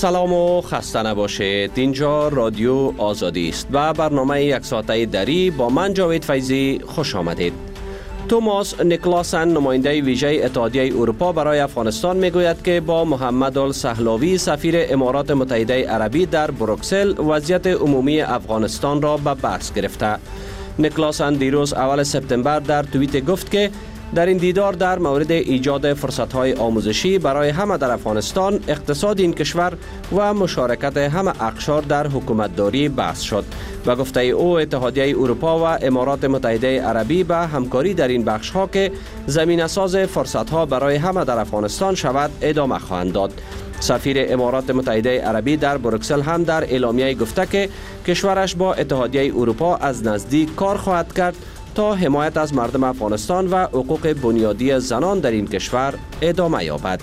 سلام و خسته نباشید. اینجا رادیو آزادی است و برنامه یک ساعته دری با من جاوید فیضی خوش آمدید. توماس نیکلاسن نماینده ویژه اتحادیه اروپا برای افغانستان میگوید که با محمد السهلاوی سفیر امارات متحده عربی در بروکسل وضعیت عمومی افغانستان را به بحث گرفته. نیکلاسن دیروز اول سپتامبر در توییت گفت که در این دیدار در مورد ایجاد فرصت‌های آموزشی برای همه در افغانستان، اقتصاد این کشور و مشارکت همه اقشار در حکومتداری بحث شد و گفته او اتحادیه اروپا و امارات متحده عربی به همکاری در این بخش‌ها که زمینه‌ساز فرصت‌ها برای همه در افغانستان شود ادامه خواهند داد. سفیر امارات متحده عربی در بروکسل هم در اعلامیه گفته که کشورش با اتحادیه اروپا از نزدیک کار خواهد کرد تا حمایت از مردم افغانستان و حقوق بنیادی زنان در این کشور ادامه یابد.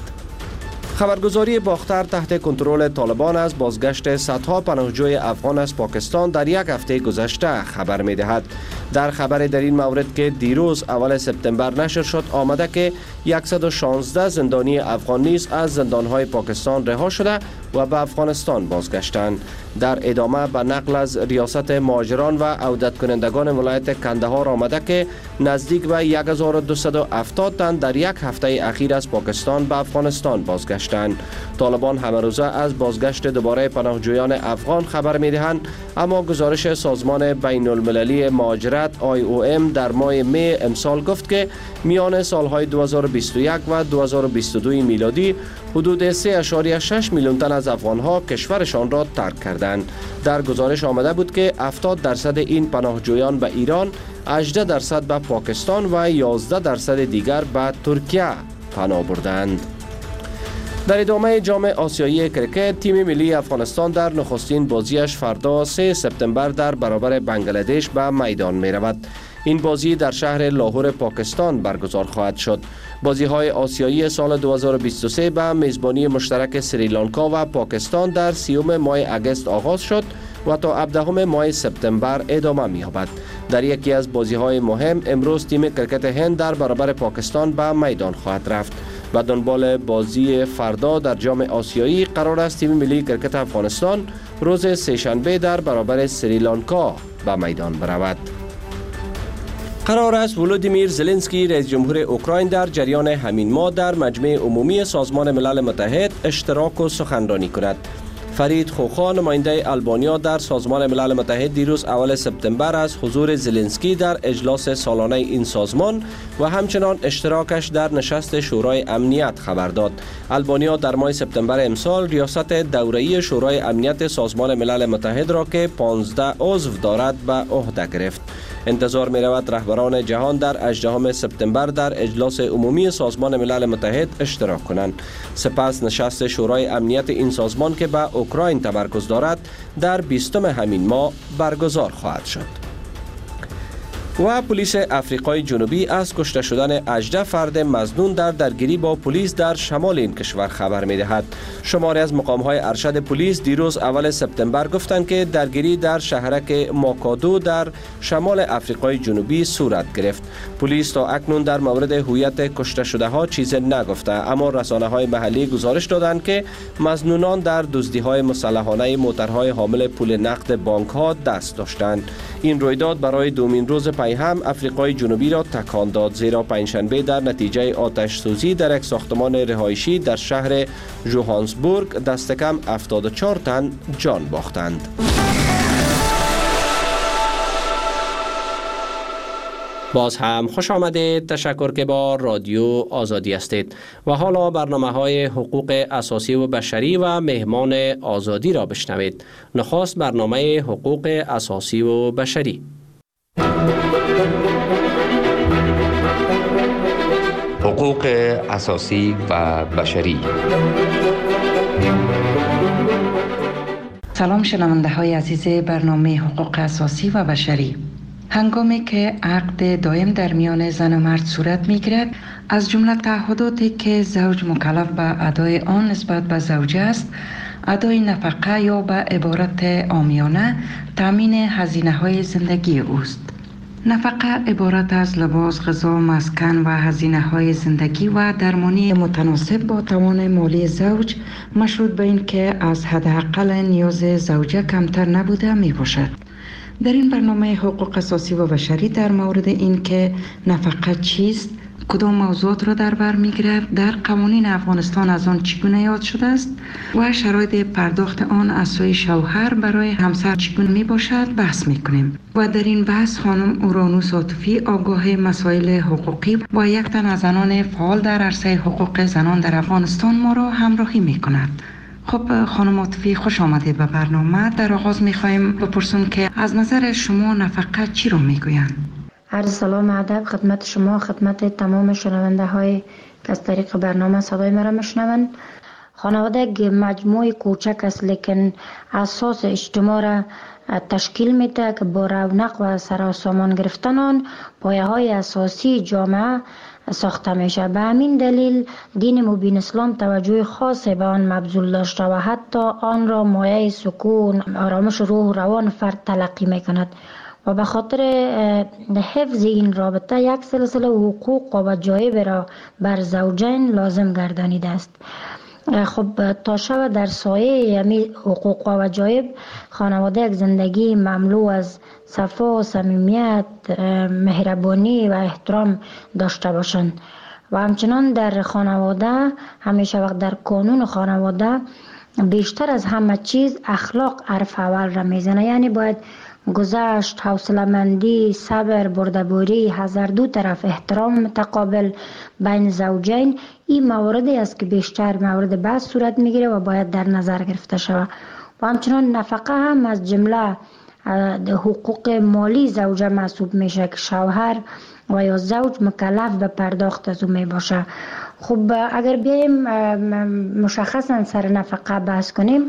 خبرگزاری باختر تحت کنترل طالبان از بازگشت صدها پناهجوی افغان از پاکستان در یک هفته گذشته خبر می دهد. در خبر در این مورد که دیروز اول سپتامبر نشر شد آمده که 116 زندانی افغان نیز از زندانهای پاکستان رها شده و به افغانستان بازگشتند. در ادامه به نقل از ریاست مهاجران و عودت کنندگان ولایت کندهار آمده که نزدیک به 1270 تن در یک هفته اخیر از پاکستان به افغانستان بازگشتند. طالبان همه روزه از بازگشت دوباره پناهجویان افغان خبر می دهند، اما گزارش سازمان بین المللی مهاجرت IOM در ماه می امسال گفت که میان سالهای 2021 و 2022 میلادی حدود 3.6 میلیون تن از افغانها کشورشان را ترک کردند. در گزارش آمده بود که 70% این پناهجویان به ایران، 18% به پاکستان و 11% دیگر به ترکیه پناه بردند. در ادامه جام آسیایی کرکت، تیم ملی افغانستان در نخستین بازیش فردا 3 سپتامبر در برابر بنگلادش به میدان می رود. این بازی در شهر لاهور پاکستان برگزار خواهد شد. بازی‌های آسیایی سال 2023 به میزبانی مشترک سریلانکا و پاکستان در 30 ماه اگست آغاز شد و تا 17 ماه سپتامبر ادامه می‌یابد. در یکی از بازی‌های مهم امروز تیم کرکت هند در برابر پاکستان به میدان خواهد رفت. و دنبال بازی فردا در جام آسیایی قرار است تیم ملی کرکت افغانستان روز سه‌شنبه در برابر سریلانکا به میدان برود. قرار است ولودیمیر زلنسکی رئیس جمهور اوکراین در جریان همین ماه در مجمع عمومی سازمان ملل متحد اشتراک و سخنرانی کند. فرید خوخا نماینده آلبانیا در سازمان ملل متحد دیروز اول سپتامبر از حضور زلنسکی در اجلاس سالانه این سازمان و همچنان اشتراکش در نشست شورای امنیت خبر داد. آلبانیا در ماه سپتامبر امسال ریاست دوره‌ای شورای امنیت سازمان ملل متحد را که 15 عضو دارد به عهده گرفت. انتظار می رود رهبران جهان در 18 سپتامبر در اجلاس عمومی سازمان ملل متحد اشتراک کنند. سپس نشست شورای امنیت این سازمان که به اوکراین تمرکز دارد در 20 همین ماه برگزار خواهد شد. و پلیس افریقای جنوبی از کشته شدن 18 فرد مظنون در درگیری با پلیس در شمال این کشور خبر می دهد. شماری از مقام‌های ارشد پلیس دیروز اول سپتامبر گفتند که درگیری در شهرک ماکادو در شمال افریقای جنوبی صورت گرفت. پلیس تا اکنون در مورد هویت کشته شده ها چیزی نگفته، اما رسانه‌های محلی گزارش دادند که مظنونان در دزدی‌های مسلحانه موترهای حامل پول نقد بانک‌ها دست داشتند. این رویداد برای دومین روز هم افریقای جنوبی را تکان داد، زیرا پنجشنبه در نتیجه آتش سوزی در یک ساختمان رهایشی در شهر جوهانسبورگ دست کم 74 تن جان باختند. باز هم خوش آمدید. تشکر که با رادیو آزادی هستید و حالا برنامه‌های حقوق اساسی و بشری و مهمان آزادی را بشنوید. نخست برنامه حقوق اساسی و بشری. حقوق اساسی و بشری. سلام شنونده های عزیز برنامه حقوق اساسی و بشری. هنگامی که عقد دائم در میان زن و مرد صورت می گیرد، از جمله تعهداتی که زوج مکلف به ادای آن نسبت به زوجه است، ادای نفقه یا به عبارت عامیانه تامین هزینه های زندگی اوست. نفقه عبارت از لباس، غذا، مسکن و هزینه‌های زندگی و درمانی متناسب با توان مالی زوج مشروط به این که از حداقل نیاز زوجه کمتر نبوده می باشد. در این برنامه حقوق اساسی و بشری در مورد این که نفقه چیست، کدام موضوعات را در بر می‌گیرد، در قوانین افغانستان از آن چگونه یاد شده است و شرایط پرداخت آن از سوی شوهر برای همسر چگونه میباشد بحث میکنیم. و در این بحث خانم اورانوس عاطفی، آگاه مسائل حقوقی و یک تن از زنان فعال در عرصه حقوق زنان در افغانستان ما را همراهی میکند. خب خانم عاطفی، خوش آمدید به برنامه. در آغاز میخوایم بپرسیم که از نظر شما نفقه چی را میگویند؟ عرض سلام ادب خدمت شما، خدمت تمام شنونده های که از طریق برنامه صدای مرا میشنوند. خانواده یک مجموعه کوچک است لیکن اساس اجتماع را تشکیل میده که با رونق و سراسامان گرفتن آن پایه های اساسی جامعه ساخته میشه. به همین دلیل دین مبین اسلام توجه خاصی به آن مبذول داشته و حتی آن را مایه سکون، آرامش روح و روان فرد تلقی میکند و به خاطر حفظ این رابطه یک سلسله حقوق و وجایب را بر زوجین لازم گردانیده است. خب تا شب در سایه یمی حقوق و وجایب خانواده یک زندگی مملو از صفا، صمیمیت، مهربانی و احترام داشته باشند و همچنان در خانواده همیشه وقت در قانون خانواده بیشتر از همه چیز اخلاق حرف اول را میزنه. یعنی باید گذشت، حوصله‌مندی، صبر، بردباری، هر دو طرف احترام متقابل بین زوجین این مواردی است که بیشتر مورد بحث صورت میگیره و باید در نظر گرفته شود. و همچنان نفقه هم از جمله حقوق مالی زوجه محسوب میشه که شوهر و یا زوج مکلف به پرداخت از او می باشه. خب اگر بیایم مشخصا سر نفقه بحث کنیم،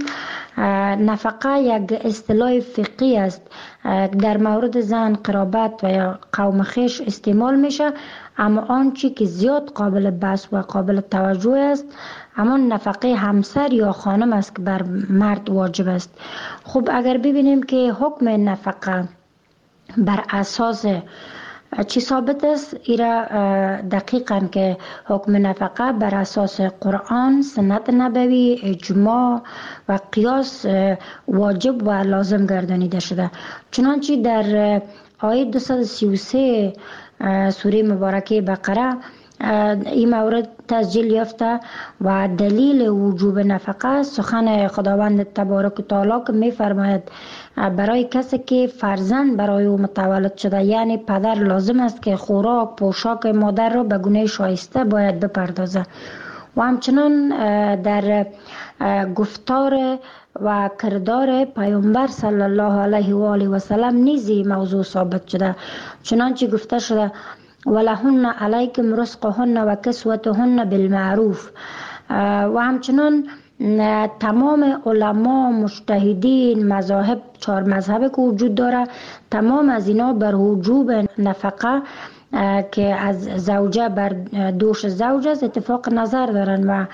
نفقه یک اصطلاح فقهی است در مورد زن، قرابت و یا قوم خویش استعمال میشه، اما آنچه که زیاد قابل بحث و قابل توجه است همان نفقه همسر یا خانم است که بر مرد واجب است. خب اگر ببینیم که حکم نفقه بر اساس چی ثابت است، ایرا دقیقاً که حکم نفقه بر اساس قرآن، سنت نبوی، اجماع و قیاس واجب و لازم گردانیده شده. چنانچه در آیه 233 سوره مبارکه بقره این مورد تسجیل یافته و دلیل وجوب نفقه سخن خداوند تبارک و تعالی که می فرماید برای کسی که فرزند برای او متولد شده، یعنی پدر لازم است که خوراک، پوشاک مادر را به گونه شایسته باید بپردازه. و همچنان در گفتار و کردار پیامبر صلی الله علیه و آله و سلم نیز موضوع ثابت شده. چنانچه گفته شده ولهن علیکم رزقهن و کسوتهن بالمعروف. و همچنان تمام علما، مجتهدین، مذاهب، 4 مذهب که وجود داره، تمام از اینا بر وجوب نفقه که از زوجه بر دوش زوج است اتفاق نظر دارن و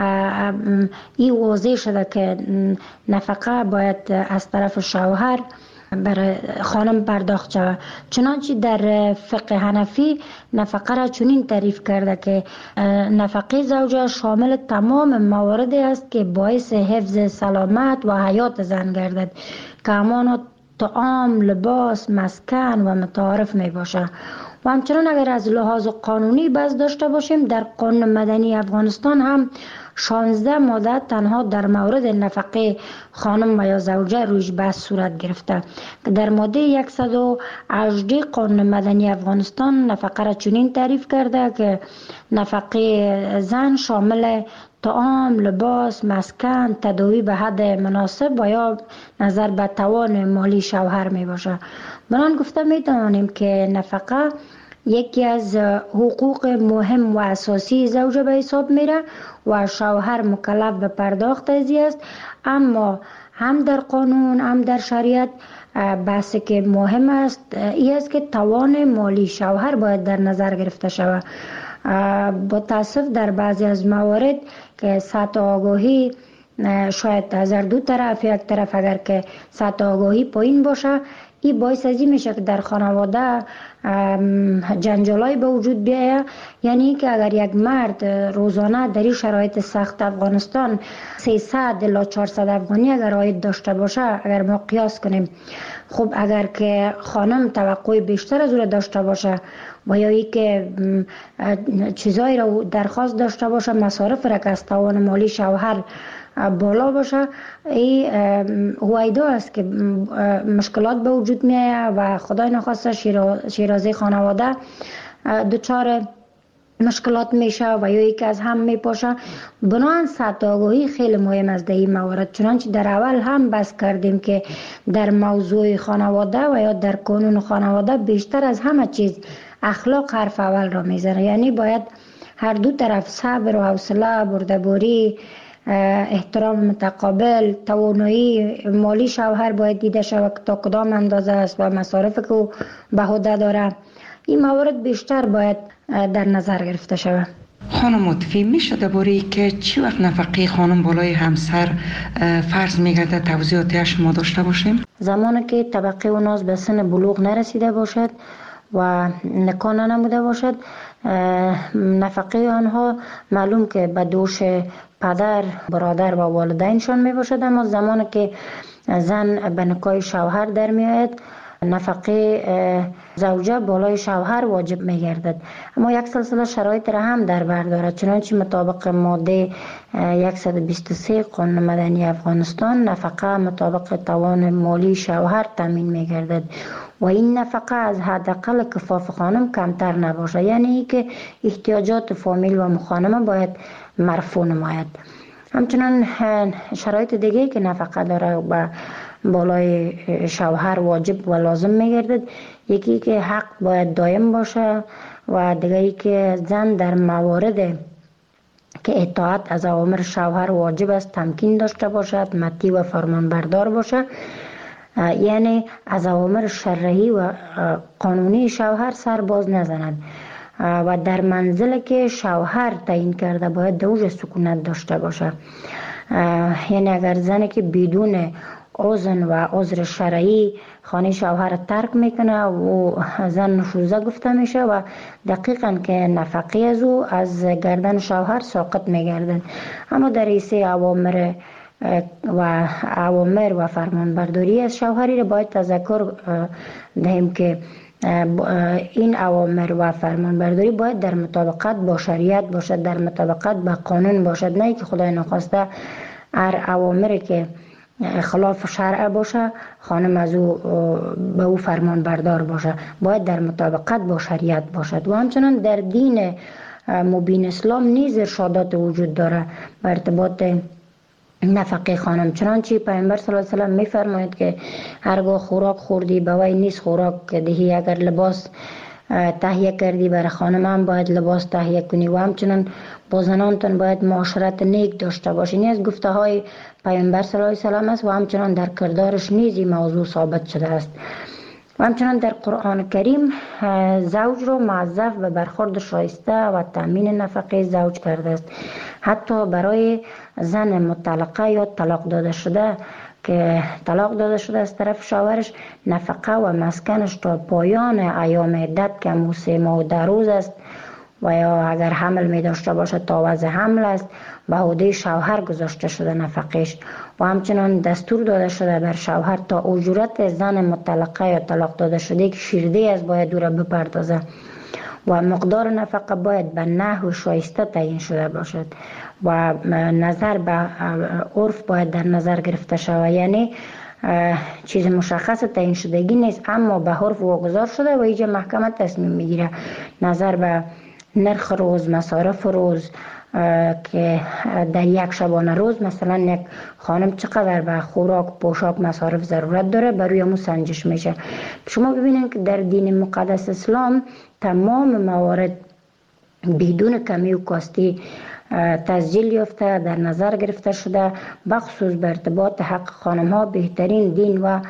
این واضح شده که نفقه باید از طرف شوهر برای خانم پرداخت شود. چنانچه در فقه حنفی نفقه را چنین تعریف کرده که نفقه زوجه شامل تمام مواردی است که باعث حفظ سلامت و حیات زن گردد که همان طعام، لباس، مسکن و متعارف می باشه. و همچنان اگر از لحاظ قانونی بحث داشته باشیم، در قانون مدنی افغانستان هم 16 ماده تنها در مورد نفقه خانم و یا زوجه رویش بحث صورت گرفته که در ماده 118 قانون مدنی افغانستان نفقه را چنین تعریف کرده که نفقه زن شامل طعام، لباس، مسکن، تداوی به حد مناسب و یا نظر به توان مالی شوهر می باشه. بنان گفته می توانیم که نفقه یکی از حقوق مهم و اساسی زوجه به حساب میره و شوهر مکلف به پرداخت ازی است. اما هم در قانون هم در شریعت بحثی که مهم است این است که توان مالی شوهر باید در نظر گرفته شود. با تاسف در بعضی از موارد که سطح آگاهی شاید از دو طرف، یک طرف اگر که سطح آگاهی پایین باشه این باعث ازی میشه که در خانواده جنجالای به وجود بیاید. یعنی که اگر یک مرد روزانه در این شرایط سخت افغانستان 300 الی 400 افغانی اگر عاید داشته باشه، اگر ما قیاس کنیم، خب اگر که خانم توقع بیشتر از او داشته باشه و یا ای که چیزایی را درخواست داشته باشه، مصارف را که از توان مالی شوهر بالا باشه، این هویدا است که مشکلات به وجود می آید و خدای نخواسته شیرازه خانواده دچار مشکلات میشه و یا یکی از هم میپاشه. بنابراین سطح آگاهی خیلی مهم است در این موارد. چنانچه در اول هم بحث کردیم که در موضوع خانواده و یا در قانون خانواده بیشتر از همه چیز اخلاق حرف اول را میزنه. یعنی باید هر دو طرف صبر و حوصله، بردباری، احترام متقابل، توانایی مالی شوهر باید دیده شود تا کدام اندازه است و مصارف که او به عهده داره. این موارد بیشتر باید در نظر گرفته شود. خانم مطفی، میشه درباره که چی وقت نفقه خانم بالای همسر فرض میگرده توضیحاتی شما داشته باشیم؟ زمانی که طبقه و ناز به سن بلوغ نرسیده باشد و نکاح نموده باشد، نفقه آنها معلوم که به دوش پدر، برادر و والدینشان می باشد، اما زمانی که زن به نکاح شوهر در می آید، نفقه زوجه بالای شوهر واجب می گردد. اما یک سلسله شرایط را هم در بر دارد. چنانچه مطابق ماده 123 قانون مدنی افغانستان، نفقه مطابق توان مالی شوهر تامین می گردد و این نفقه از حداقل کفاف خانم کمتر نباشه. یعنی که احتیاجات فامیل و مخانمه باید مرفوع نماید. همچنان شرایط دیگه که نفقه داره و بالای شوهر واجب و لازم میگردد، یکی که حق باید دائم باشه و دیگری که زن در موارد که اطاعت از اوامر شوهر واجب است تمکین داشته باشد، مطیع و فرمانبردار باشه. یعنی از اوامر شرعی و قانونی شوهر سر باز نزند و در منزل که شوهر تعیین کرده باید دوج سکونت داشته باشه. یعنی اگر زنی که بدون اذن و عذر شرعی خانه شوهر ترک میکنه و زن نشوزه گفته میشه و دقیقاً که نفقه از او از گردن شوهر ساقط میگردن. اما در ایسه اوامر و فرمانبرداری از شوهری را باید تذکر دهیم که این اوامر و فرمانبرداری باید در مطابقت با شریعت باشد، در مطابقت با قانون باشد، نه که خدای نخواسته هر اوامری که خلاف شرع باشه خانم از او به او فرمان بردار باشه. باید در مطابقت با شریعت باشد. و همچنان در دین مبین اسلام نیز ارشادات وجود داره به ارتباط نفقه خانم. چنانچه پیامبر صلی الله علیه و سلم میفرماید که هرگاه خوراک خوردی به وی نیست خوراک دهی، اگر لباس تهیه کردی برای خانم هم باید لباس تهیه کنی و همچنان با زنانتون باید معاشرت نیک داشته باشین. از گفته های پیامبر صلی الله علیه و سلم است و همچنان در کردارش نیز این موضوع ثابت شده است. و همچنان در قرآن کریم زوج را موظف به برخورد شایسته و تامین نفقه زوج کرده است. حتی برای زن مطلقه یا طلاق داده شده که طلاق داده شده از طرف شوهرش، نفقه و مسکنش تا پایان ایام عدت که 3 ماه و 10 روز است و یا اگر حمل می داشته باشد تا وضع حمل است به عهده شوهر گذاشته شده نفقش. و همچنان دستور داده شده بر شوهر تا اجورت زن مطلقه یا طلاق داده شده که شیرده از باید او را بپردازه و مقدار نفقه باید به نحو شایسته تعیین شده باشد و نظر به عرف باید در نظر گرفته شود. یعنی چیز مشخص تعیین شدگی نیست اما به عرف واگذار شده و اینجا محکمه تصمیم میگیره نظر به نرخ روز، مصارف روز که در یک شبانه روز مثلا یک خانم چقدر به خوراک، پوشاک، مصارف ضرورت داره بروی همون سنجش میشه. شما ببینید که در دین مقدس اسلام تمام موارد بدون کمی و کاستی تسجیل یافته در نظر گرفته شده. بخصوص به ارتباط حق خانم ها بهترین دین و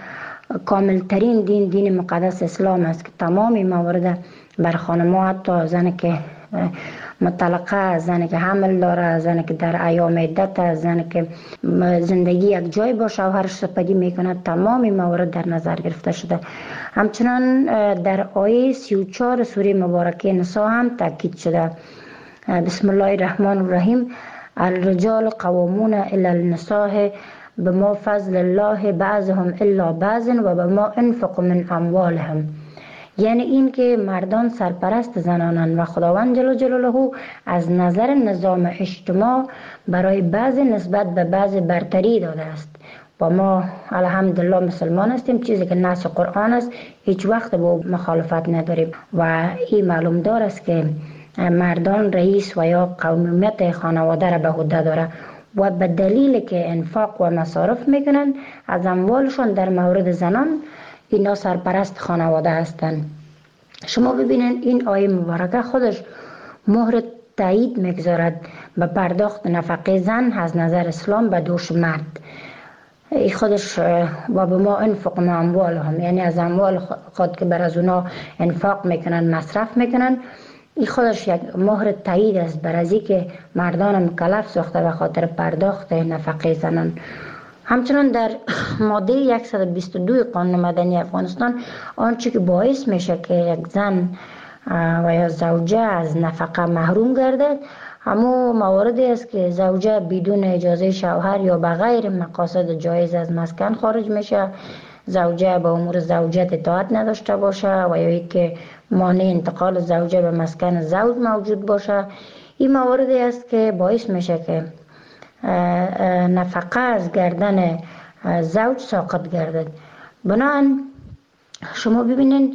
کاملترین دین مقدس اسلام است که تمام موارد بر خانم ها، حتی زن که مطلقه، زنی که حمل داره، زنی که در ایام عدت، زنی که زندگی یک جای با شوهرش سپری میکنه، تمام موارد در نظر گرفته شده. همچنان در آیه 34 سوره مبارکه نساء هم تاکید شده. بسم الله الرحمن الرحیم: الرجال قوامون علی النساء بما فضل الله بعضهم الا بعض و بما انفقوا من اموالهم. یعنی این که مردان سرپرست زنانند و خداوند جل جلاله از نظر نظام اجتماع برای بعضی نسبت به بعضی برتری داده است. و ما الحمدلله مسلمان هستیم، چیزی که نص قرآن است هیچ وقت با مخالفت نداریم و این معلوم دار است که مردان رئیس و یا قومیت خانواده را به عهده داره و به دلیل که انفاق و مصارف میکنن از اموالشون در مورد زنان اینا سرپرست خانواده هستند. شما ببینید این آیه مبارکه خودش مهر تایید میگذارد به پرداخت نفقه زن از نظر اسلام به دوش مرد. این خودش و به ما انفقنا اموالهم، یعنی از اموال خود که بر از اونا انفاق میکنن مصرف میکنن، این خودش یک مهر تایید است بر از که مردان مکلف ساخته به خاطر پرداخت نفقه زنان. همچنان در ماده 122 قانون مدنی افغانستان آنچه که باعث میشه که یک زن و یا زوجه از نفقه محروم گردد همون مواردی است که زوجه بدون اجازه شوهر یا به غیر مقاصد جایز از مسکن خارج میشه، زوجه به امور زوجت اطاعت نداشته باشه و یا که مانع انتقال زوجه به مسکن زوج موجود باشه. این مواردی است که باعث میشه که نفقه از گردن زوج ساقط گردد. بنابراین شما ببینید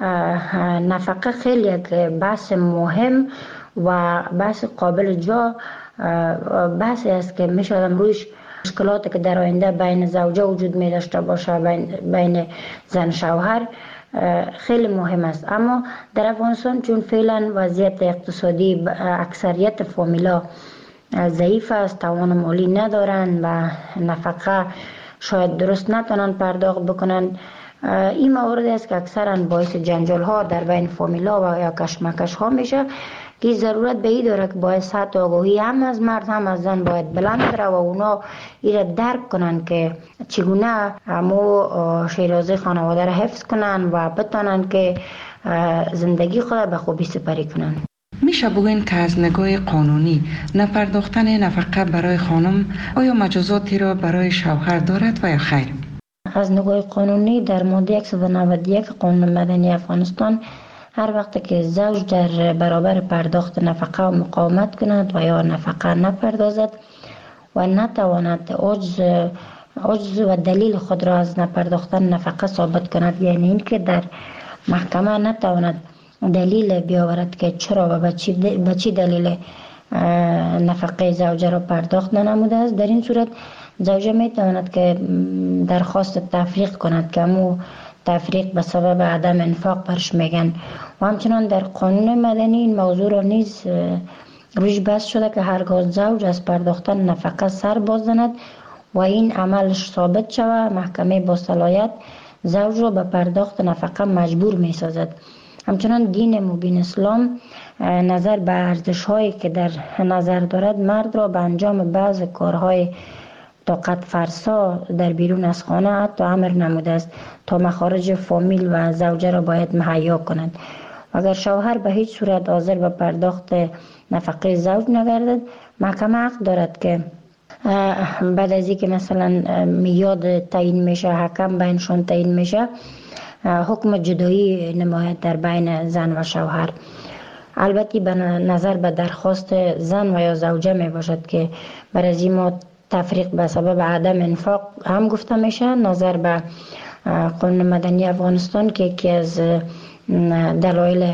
نفقه خیلی یک بحث مهم و بحث قابل جا بحثی است که میشه رویش مشکلاتی که در آینده بین زوجه وجود می داشته باشه، بین زن شوهر خیلی مهم است. اما در افغانستان چون فعلا وضعیت اقتصادی اکثریت فامیلا ضعیف است، توان مالی ندارن و نفقه شاید درست نتونن پرداخت بکنن، این موارد است که اکثرا باعث جنجال ها در بین فامیلا و یا کشمکش ها میشه که ضرورت به این داره که باید سطح آگاهی هم از مرد هم از زن باید بلند بره و اونا ایره درک کنن که چگونه همو شیرازه خانواده را حفظ کنن و بتونن که زندگی خود به خوبی سپری کنن. میشه بگوین که از نگاه قانونی نپرداختن نفقه برای خانم آیا مجازاتی را برای شوهر دارد و یا خیر؟ از نگاه قانونی در ماده 191 قانون مدنی افغانستان هر وقت که زوج در برابر پرداخت نفقه و مقاومت کند و یا نفقه نپردازد و نتواند عجز و دلیل خود را از نپرداختن نفقه ثابت کند، یعنی این که در محکمه نتواند دلیل بیاورد که چرا و به چی دلیل نفقه زوجه را پرداخت ننموده است، در این صورت زوجه می تواند که درخواست تفریق کند که همو تفریق به سبب عدم انفاق برش میگن. و همچنان در قانون مدنی این موضوع را نیز روش بحث شده که هرگاه زوج از پرداختن نفقه سر باز زند و این عملش ثابت شود، محکمه با صلاحیت زوج را به پرداخت نفقه مجبور می سازد. همچنان دین مبین اسلام نظر به ارزش هایی که در نظر دارد مرد را به انجام بعض کارهای طاقت فرسا در بیرون از خانه حتی امر نموده است تا مخارج فامیل و زوجه را باید مهیا کند. اگر شوهر به هیچ صورت حاضر به پرداخت نفقه زوج نگردد، محکمه حق دارد که بعد از اینکه مثلا میاد تعیین میشه، حکم بینشون تعیین میشه، حکم جدایی نماید در بین زن و شوهر. البته به نظر به درخواست زن و یا زوجه می باشد که برای از ما تفریق به سبب عدم انفاق هم گفته میشه. نظر به قانون مدنی افغانستان که یکی از دلایل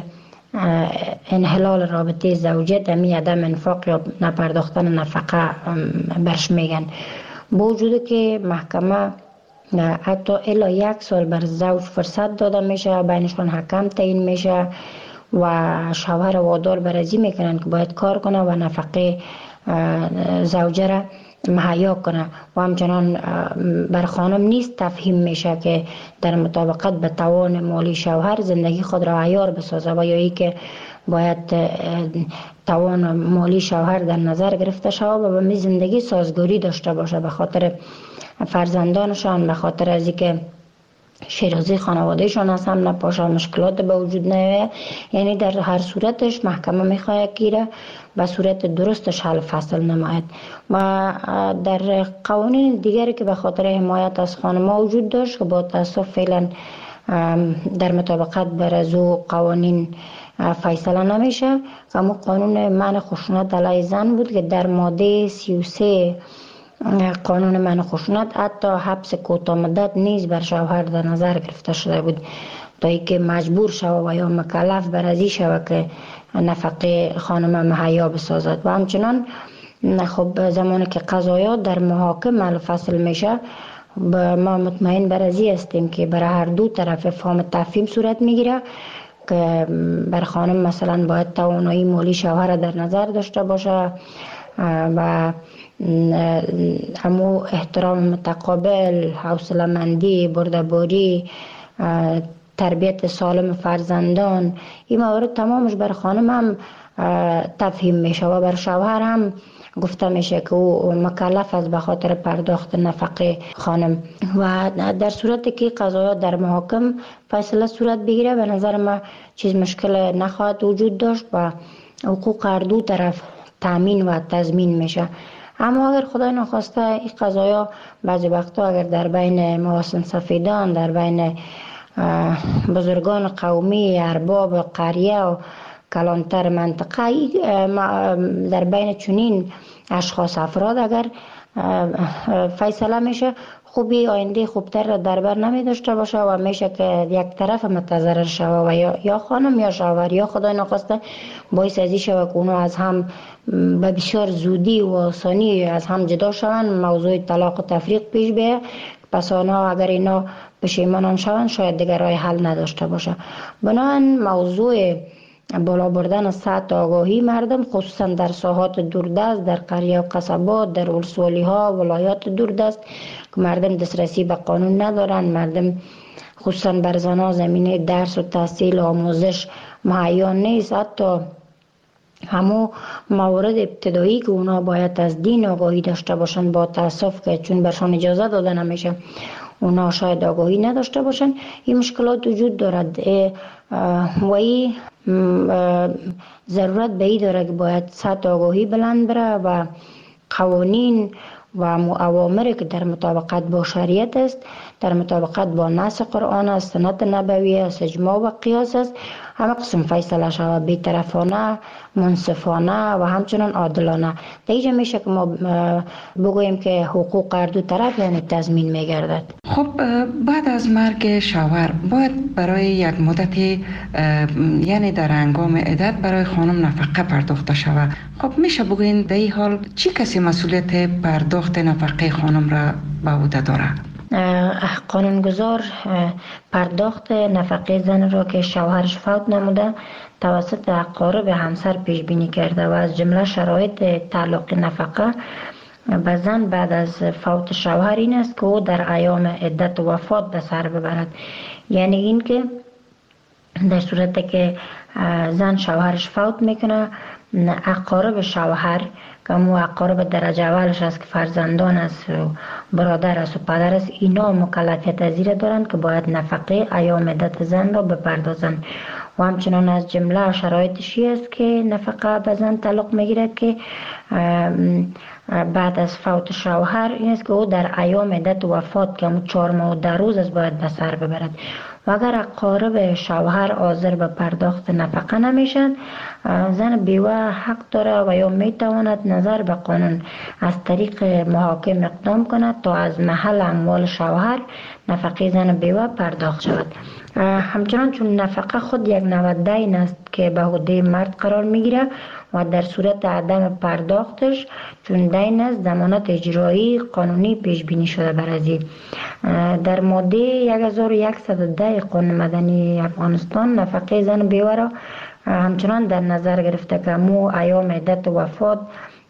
انحلال رابطه زوجیت همی عدم انفاق یا نپرداختن نفقه برش میگن. با وجود که محکمه حتی الا 1 سال بر زوج فرصت داده میشه، بینشون حکم تعیین میشه و شوهر وادار برازی میکنن که باید کار کنه و نفقه زوجه را مهیا کنه و همچنان بر خانم نیست تفهیم میشه که در مطابقت به توان مالی شوهر زندگی خود را عیار بسازه و یا ای که باید توان مالی شوهر در نظر گرفته شود و به می زندگی سازگاری داشته باشه به خاطر فرزندانشان، به خاطر از اینکه شیرازی خانوادهشان از هم نپاشه، مشکلات به وجود نیاید. یعنی در هر صورتش محکمه میخواهد که به صورت درستش حل فصل نماید. و در قوانین دیگری که به خاطر حمایت از خانم‌ها وجود داشت که با تاسف فعلا در مطابقت بر از قوانین فیصله نمیشه، اما قانون منع خشونت علیه زن بود که در ماده 33 قانون منع خشونت حتی حبس کوتاه مدت نیز بر شوهر در نظر گرفته شده بود تا اینکه مجبور شود و یا مکلف بر ازی شود که نفقه خانم مهیا بسازد. و همچنان خب زمانی که قضایا در محاکم حل فصل میشه، ما مطمئن بر ازی هستیم که برای هر دو طرف فهم تفهیم صورت میگیره که بر خانم مثلا باید توانایی مالی شوهر در نظر داشته باشه و همو احترام متقابل، حوصله مندی، بردباری، تربیت سالم فرزندان، این موارد تمامش بر خانم هم تفهیم میشه و بر شوهر هم گفته میشه که او مکلف است به خاطر پرداخت نفقه خانم. و در صورتی که قضایا در محاکم فیصله صورت بگیره به نظر ما چیز مشکل نخواهد وجود داشت و حقوق هر دو طرف تامین و تضمین میشه. اما اگر خدای نخواسته این قضایا بعضی وقتا اگر در بین محاسن سفیدان، در بین بزرگان قومی، ارباب قریه و کلانتر منطقه، در بین چنین اشخاص افراد اگر فیصله میشه، خوبی آینده خوبتر را در بر نمی داشته باشه و میشه که یک طرف متضرر شوه و یا خانم یا شوهر یا خدای نخواسته باعث ازی شوه که اونو از هم به بسیار زودی و آسانی از هم جدا شوند، موضوع طلاق و تفریق پیش بیه. پس آنها اگر اینا پشیمان شوند شاید دیگر راه حل نداشته باشه. بنابراین موضوع بالا بردن سطح آگاهی مردم خصوصا در ساحات دوردست، در قریه و قصبات، در ولسوالی ها، ولایات دوردست که مردم دسترسی به قانون ندارن، مردم خصوصا بر زنها زمینه درس و تحصیل و آموزش مهیا نیست. حتی همو موارد ابتدایی که اونا باید از دین آگاهی داشته باشن با تاسف که چون برشان اجازه داده نمیشه اونا شاید آگاهی نداشته باشن، این مشکلات وجود دارد و این ضرورت به این داره که باید سطح آگاهی بلند بره و قوانین و اوامری که در مطابقت با شریعت است، در مطابقت با نص قرآن است، سنت نبوی است، اجماع و قیاس است، همه قسم فیصله شود بی‌طرفانه، منصفانه و همچنان عادلانه. دیگه میشه که ما بگوییم که حقوق هر دو طرف یعنی تضمین میگردد. خب بعد از مرگ شوهر باید برای یک مدت یعنی در هنگام عدت برای خانم نفقه پرداخته شود. خب میشه بگوین در این حال چی کسی مسئولیت پرداخت نفقه خانم را به عهده داره؟ قانونگذار پرداخت نفقه زن را که شوهرش فوت نموده توسط اقارب همسر پیش بینی کرده و از جمله شرایط تعلق نفقه به زن بعد از فوت شوهر این است که او در ایام عدت و وفات به سر ببرد. یعنی این که در صورتی که زن شوهرش فوت میکنه، اقارب شوهر که مو اقارب درجه اولش است که فرزندان است و برادر است و پدر است، اینا مکلفیت از این دارند که باید نفقه ایام عدت زن را بپردازند. و همچنان از جمله شرایطشی است که نفقه به زن تعلق میگیرد که بعد از فوت شوهر این است که او در ایام عدت وفات که 4 ماه و 10 روز است باید به سر ببرد. و اگر اقارب شوهر حاضر به پرداخت نفقه نمیشن، زن بیوه حق داره و یا میتواند نظر به قانون از طریق محاکم اقدام کند تا از محل اموال شوهر نفقه زن بیوه پرداخت شود. همچنان چون نفقه خود یک نوع دین است که به عهده مرد قرار میگیره و در صورت عدم پرداختش چون دین است ضمانت اجرایی قانونی پیش بینی شده بر ازی. در ماده 1110 قانون مدنی افغانستان نفقه زن بیوه را همچنان در نظر گرفته که مو ایام عدت و وفات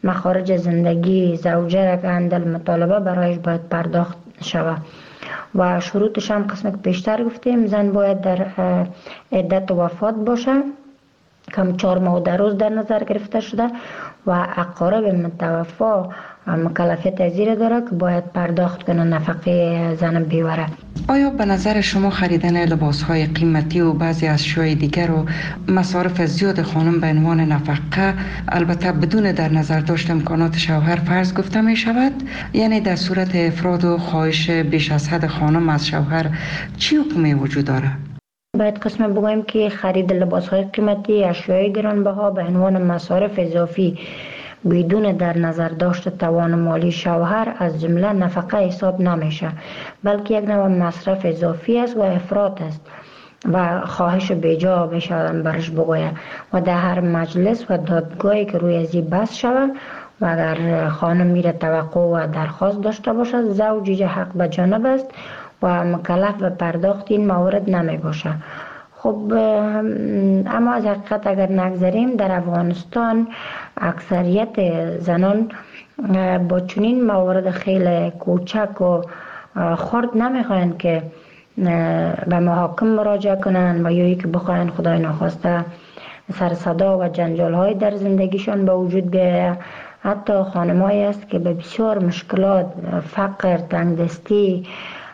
مخارج زندگی زوجه را که اندل مطالبه برایش باید پرداخت شود و شروطش هم قسم که پیشتر گفتیم زن باید در عدت وفات باشه کم 4 ماه و 10 روز در نظر گرفته شده و اقارب متوفا مکلفیت ازیر داره که باید پرداخت کنه نفقه زن بیوره. آیا به نظر شما خریدن لباس‌های قیمتی و بعضی اشیاء دیگر و مصارف زیاد خانم به عنوان نفقه البته بدون در نظر داشت امکانات شوهر فرض گفته می شود؟ یعنی در صورت افراد و خواهش بیش از حد خانم از شوهر چی حکمی وجود داره؟ باید قسم بگویم که خرید لباس‌های قیمتی اشیاء گرانبها به عنوان مصارف اضافی بدون در نظر داشت توان مالی شوهر از جمله نفقه حساب نمیشه، بلکه یک نوع مصرف اضافی است و افراط است و خواهش بیجا بشه برش بگوید و در هر مجلس و دادگاهی که روی ازی بحث شود و اگر خانم میره توقع و درخواست داشته باشد زوج حق به جانب است و مکلف به پرداخت این موارد نمی باشه. خب اما از حقیقت اگر نگذاریم در افغانستان اکثریت زنان با چنین موارد خیلی کوچک و خرد نمیخواین که به محاکم مراجعه کنن و یا که بخواین خدای نخواسته سر صدا و جنجال های در زندگیشان به وجود بیاید. حتی خانمایی است که به بسیار مشکلات فقر، تنگدستی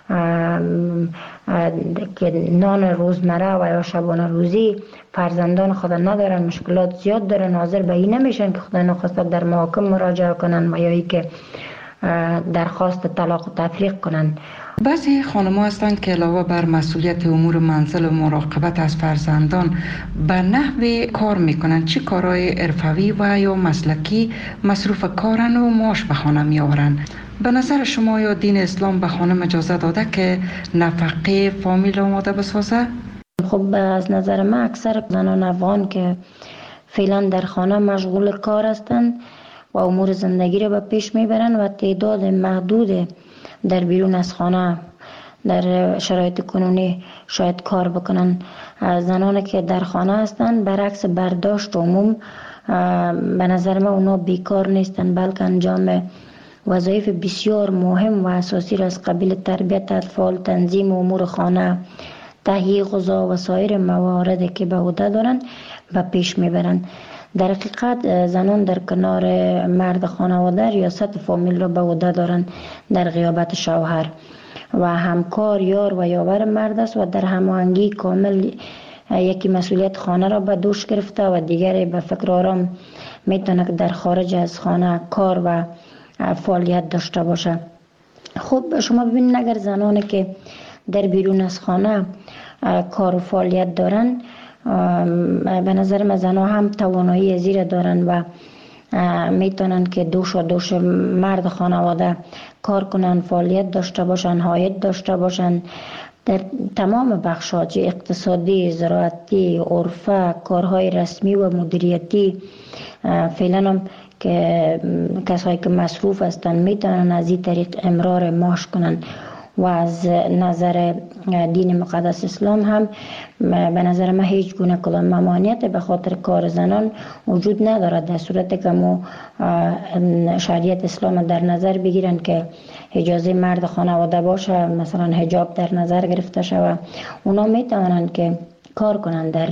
که نان روزمره و یا شبانه روزی فرزندان خود ندارن، مشکلات زیاد دارن، حاضر به این نمیشن که خدا نخواسته در محاکم مراجعه کنن و یا ای که درخواست طلاق و تفریق کنن. بعضی خانم‌ها هستند که علاوه بر مسئولیت امور منزل و مراقبت از فرزندان به نحوی کار میکنن، چه کارهای حرفوی و یا مسلکی مصروف کارن و معاش به خانه میآورن. به نظر شما یا دین اسلام به خانم اجازه داده که نفقه فامیل آماده بسازه؟ خب از نظر من اکثر زنان افغان که فعلا در خانه مشغول کار هستند و امور زندگی را به پیش میبرن و تعداد محدود در بیرون از خانه در شرایط کنونی شاید کار بکنن. زنانی که در خانه هستند برعکس برداشت عموم به نظر من اونا بیکار نیستن، بلکه انجام وظایف بسیار مهم و اساسی را از قبیل تربیت اطفال، تنظیم امور خانه، تهیه غذا و سایر مواردی که به عهده دارند به پیش میبرند. در حقیقت زنان در کنار مرد خانواده ریاست فامیل را به عهده دارند در غیابت شوهر و همکار، یار و یاور مرد است و در هماهنگی کامل یکی مسئولیت خانه را به دوش گرفته و دیگری به فکر آرام میتونه که در خارج از خانه کار و فعالیت داشته باشه. خب شما ببینید اگر زنانی که در بیرون از خانه کار و فعالیت دارن، به نظر من زنها هم توانایی زیر دارن و میتونن که دوش مرد خانواده کار کنن، فعالیت داشته باشن، عاید داشته باشن در تمام بخشات اقتصادی، زراعتی، عرفه، کارهای رسمی و مدیریتی. فعلا هم که کسایی که مصروف هستن میتونن از این طریق امرار معاش کنن و از نظر دین مقدس اسلام هم به نظر من هیچ گونه کدام ممانعت به خاطر کار زنان وجود ندارد، در صورتی که ما شریعت اسلام در نظر بگیرن که اجازه مرد خانواده باشه، مثلا حجاب در نظر گرفته شود، اونا میتونن که کار کنن. در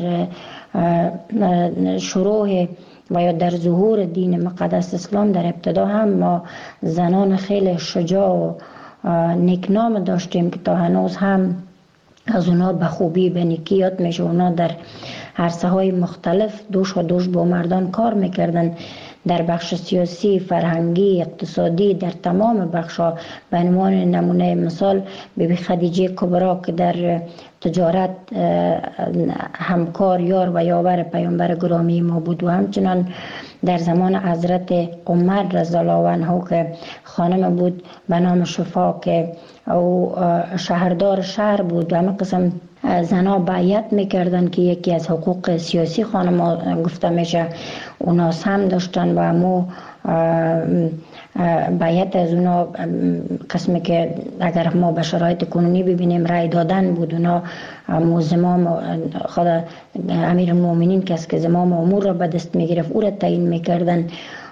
شروع و یا در ظهور دین مقدس اسلام در ابتدا هم ما زنان خیلی شجاع و نیکنام داشتیم که تا هنوز هم از اونا به خوبی به نیکی یاد میشه. اونا در عرصه های مختلف دوش با مردان کار میکردن، در بخش سیاسی، فرهنگی، اقتصادی، در تمام بخشا. به عنوان نمونه مثال بیبی خدیجه کبرا که در تجارت همکار، یار و یاور پیامبر گرامی ما بود و همچنان در زمان حضرت عمر رضی الله عنه که خانم بود به نام شفا که او شهردار شهر بود و همه قسم زنها بیعت میکردن که یکی از حقوق سیاسی خانم گفته میشه اونا هم داشتن و همو بیعت از اونا قسمی که اگر ما به شرایط کنونی ببینیم رای دادن بود. اونا زمام خود امیر المؤمنین کس که زمام امور را به دست میگرفت او را تعیین میکردن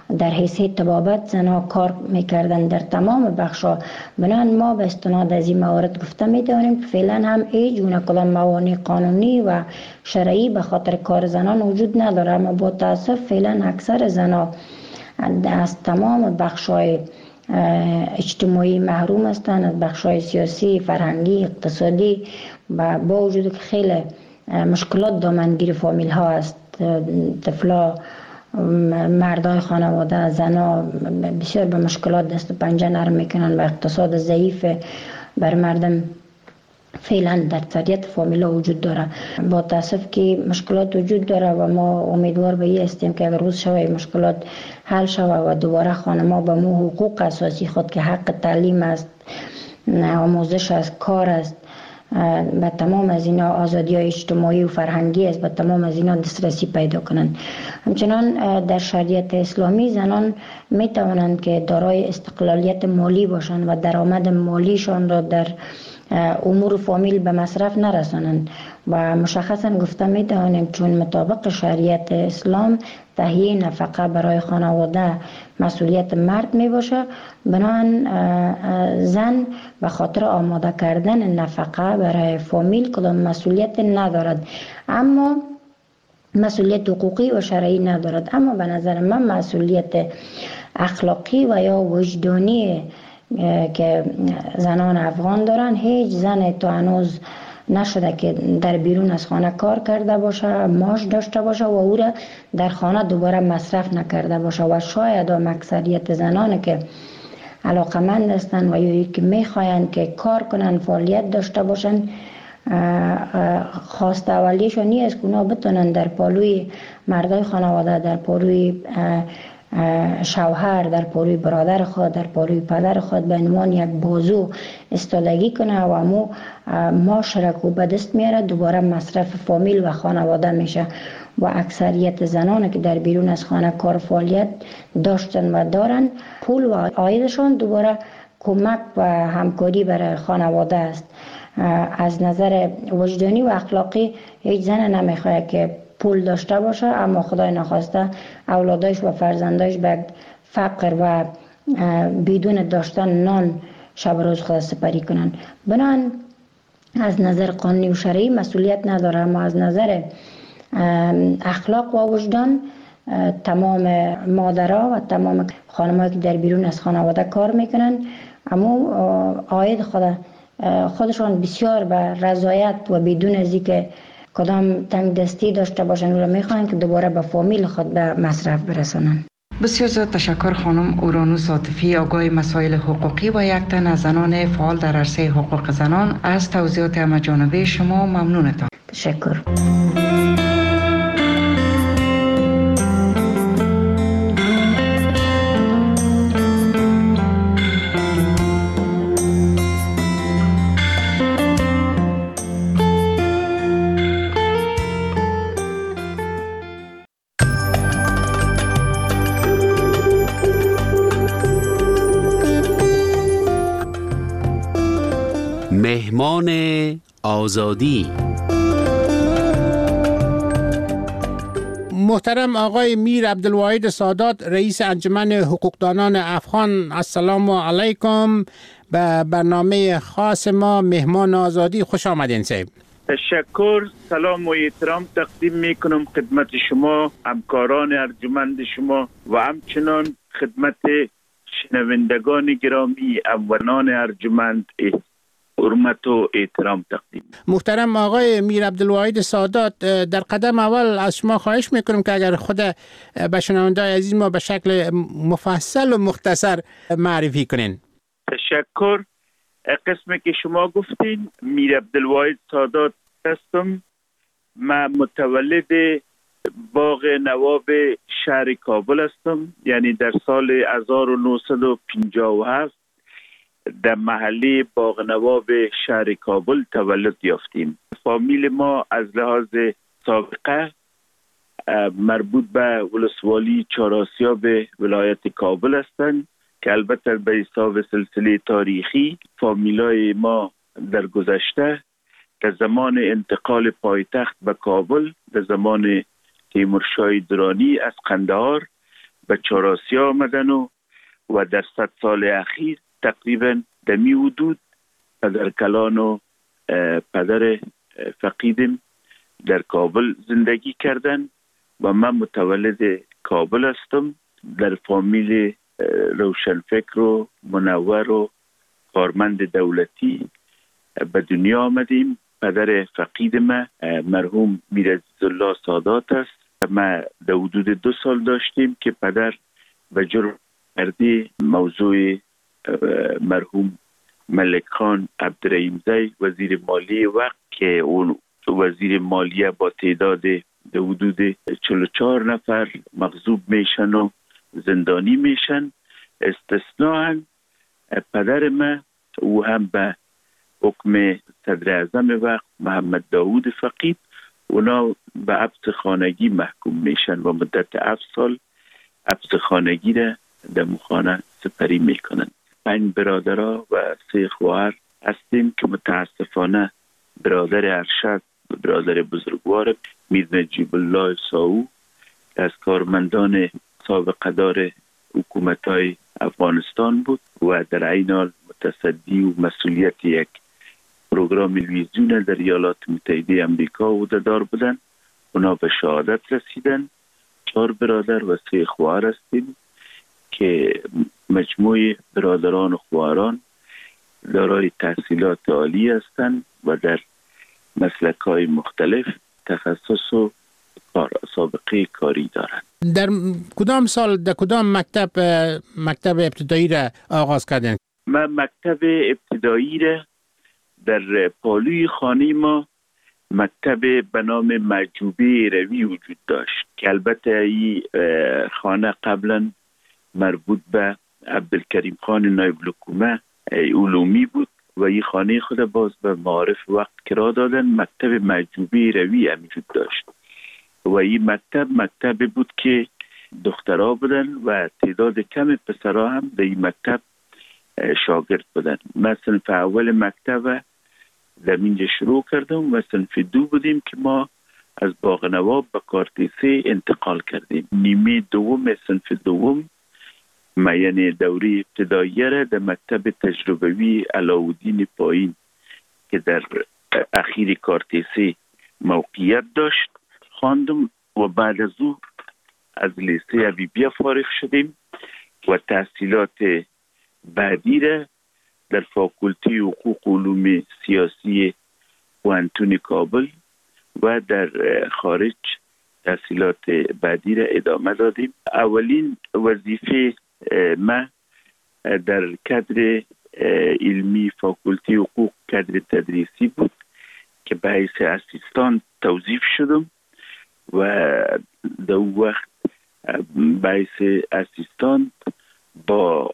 در حیثیت طبابت زنها کار میکردن در تمام بخشا. بنابراین ما به استناد از این موارد گفته میتونیم که فعلا هم هیچ گونه کدام موانع قانونی و شرعی به خاطر کار زنان وجود نداره، اما با تاسف فعلا اکثر زنها از تمام بخشای اجتماعی محروم هستند، از بخشای سیاسی، فرهنگی، اقتصادی، با وجود که خیلی مشکلات دامنگیر فامیل ها است. طفلا، مردای خانواده، زنا بسیار به مشکلات دست و پنجه نرم میکنن و اقتصاد ضعیف بر مردم فعلا در اکثریت فامیلا وجود داره. با تاسف که مشکلات وجود داره و ما امیدوار به این هستیم که اگر روز شوه مشکلات حل شوه و دوباره خانما به مو حقوق اساسی خود که حق تعلیم است، آموزش است، کار است، به تمام از اینا آزادی های اجتماعی و فرهنگی است، به تمام از اینا دسترسی پیدا کنند. همچنان در شریعت اسلامی زنان می توانند که دارای استقلالیت مالی باشند و درآمد مالیشان را در امور فامیل به مصرف نرسانند و مشخصا گفته می توانیم چون مطابق شریعت اسلام تهیه نفقه برای خانواده مسئولیت مرد می باشه، بنابراین زن به خاطر آماده کردن نفقه برای فامیل کدام مسئولیت ندارد، اما مسئولیت حقوقی و شرعی ندارد. اما به نظر من مسئولیت اخلاقی و یا وجدانی که زنان افغان دارن، هیچ زن تا هنوز نشده که در بیرون از خانه کار کرده باشه، معاش داشته باشه و او را در خانه دوباره مصرف نکرده باشه. و شاید هم اکثریت زنان که علاقمند هستند و یا که میخواین که کار کنن، فعالیت داشته باشن، خواست اولیشون نیست که اونا بتونن در پالوی مردای خانواده، در پالوی شوهر، در پالوی برادر خود، در پالوی پدر خود به عنوان یک بازو استادگی کنه و امو معاشره کو به دست میاره، دوباره مصرف فامیل و خانواده میشه. و اکثریت زنان که در بیرون از خانه کار فعالیت داشتن و دارن، پول و عایدشان دوباره کمک و همکاری برای خانواده است. از نظر وجدانی و اخلاقی هیچ زن نمیخواد که پول داشته باشه اما خدای نخواسته اولادش و فرزندش به فقر و بدون داشتن نان شب روز خود سپری کنن. بنابراین از نظر قانونی و شرعی مسئولیت نداره، اما از نظر اخلاق و وجدان تمام مادرها و تمام خانم‌ها که در بیرون از خانواده کار میکنن، اما عاید خودشان بسیار به رضایت و بدون از اینکه کدام تنگ دستی داشته باشن و میخوان که دوباره به فامیل خود به مصرف برسانن. بسیار زیاد تشکر خانم اورانوس عاطفی، آگاه مسائل حقوقی و یک تن از زنان فعال در عرصه حقوق زنان. از توضیحات همه‌جانبه شما ممنونتم. تشکر. مهمان آزادی. محترم آقای میر عبدالواحد سادات، رئیس انجمن حقوقدانان افغان، السلام علیکم. به برنامه خاص ما مهمان آزادی خوش آمدین صاحب. تشکر، سلام و احترام تقدیم میکنم خدمت شما، همکاران ارجمند شما و همچنان خدمت شنوندگان گرامی افغانان ارجمند حرمت و احترام تقدیم. محترم آقای میر عبدالواحد سادات، در قدم اول از شما خواهش میکنم که اگر خود به شنوندگان عزیز ما به شکل مفصل و مختصر معرفی کنین. تشکر. قسمی که شما گفتین، میر عبدالواحد سادات هستم. من متولد باغ نواب شهر کابل هستم، یعنی در سال 1957 در محله باغ نواب شهر کابل تولد یافتیم. فامیل ما از لحاظ سابقه مربوط به ولسوالی چهارآسیاب ولایت کابل هستند که البته به حساب سلسله تاریخی فامیلای ما در گذشته در زمان انتقال پایتخت به کابل، در زمان تیمورشاه درانی از قندهار به چهارآسیا آمدن و در 100 سال اخیر تقریبا دمی حدود پدر کلان و پدر فقیدم در کابل زندگی کردن و من متولد کابل هستم. در فامیل روشنفکر و منور و کارمند دولتی به دنیا آمدیم. پدر فقید ما مرحوم میر عزیزالله سادات است. ما در حدود 2 سال داشتیم که پدر به جرم کردی موضوع مرحوم ملک خان عبدالرحیمزی وزیر مالی وقت که اون وزیر مالیه با تعداد در حدود 44 نفر مغضوب میشن و زندانی میشن. استثناء پدر ما او هم به حکم صدر اعظم وقت محمد داود فقید اونا به حبس خانگی محکوم میشن و مدت 7 سال حبس خانگی را در خانه سپری میکنن. 5 برادرها و 3 خواهر هستیم که متاسفانه برادر ارشد برادر بزرگوار میر نجیب الله ساو از کارمندان سابقه دار حکومت‌های افغانستان بود و در این حال متصدی و مسئولیت یک پروگرام تلویزیون در ایالات متحده آمریکا عهده‌دار بودند. اونا به شهادت رسیدن. 4 برادر و 3 خواهر هستیم که مجموع برادران و خواهران دارای تحصیلات عالی هستند و در مسلک‌های مختلف تخصص و سابقه کاری دارند. در کدام سال در کدام مکتب ابتدایی را آغاز کردین؟ من مکتب ابتدایی را در پالوی خانه ما مکتب به نام محجوبه روی وجود داشت که البته این خانه قبلا مربوط به عبدالکریم خان نایب الحکومه علومی بود و این خانه خود باز به معارف وقت کرا دادن. مکتب محجوبه روی هم وجود داشت و این مکتب بود که دخترها بودن و تعداد کم پسرها هم در این مکتب شاگرد بودن. من صنف اول مکتب در اینجا شروع کردم و صنف 2 بودیم که ما از باغ نواب به کارتیسه انتقال کردیم. نیمه دوم صنف دوم ما یعنی دوره ابتداییه را در مکتب تجربوی علاءالدین پایین که در اخیر کارتیسه موقعیت داشت خواندم و بعد از او از لیسه حبیبیه فارغ شدیم و تحصیلات بعدی را در فاکولته حقوق علوم سیاسی پوهنتون کابل و در خارج تحصیلات بعدی را ادامه دادیم. اولین وظیفه ما در کادر علمی فاکولته حقوق کادر تدریسی بود که به حیث اسیستان توظیف شدم و در وقت به حیث اسیستان با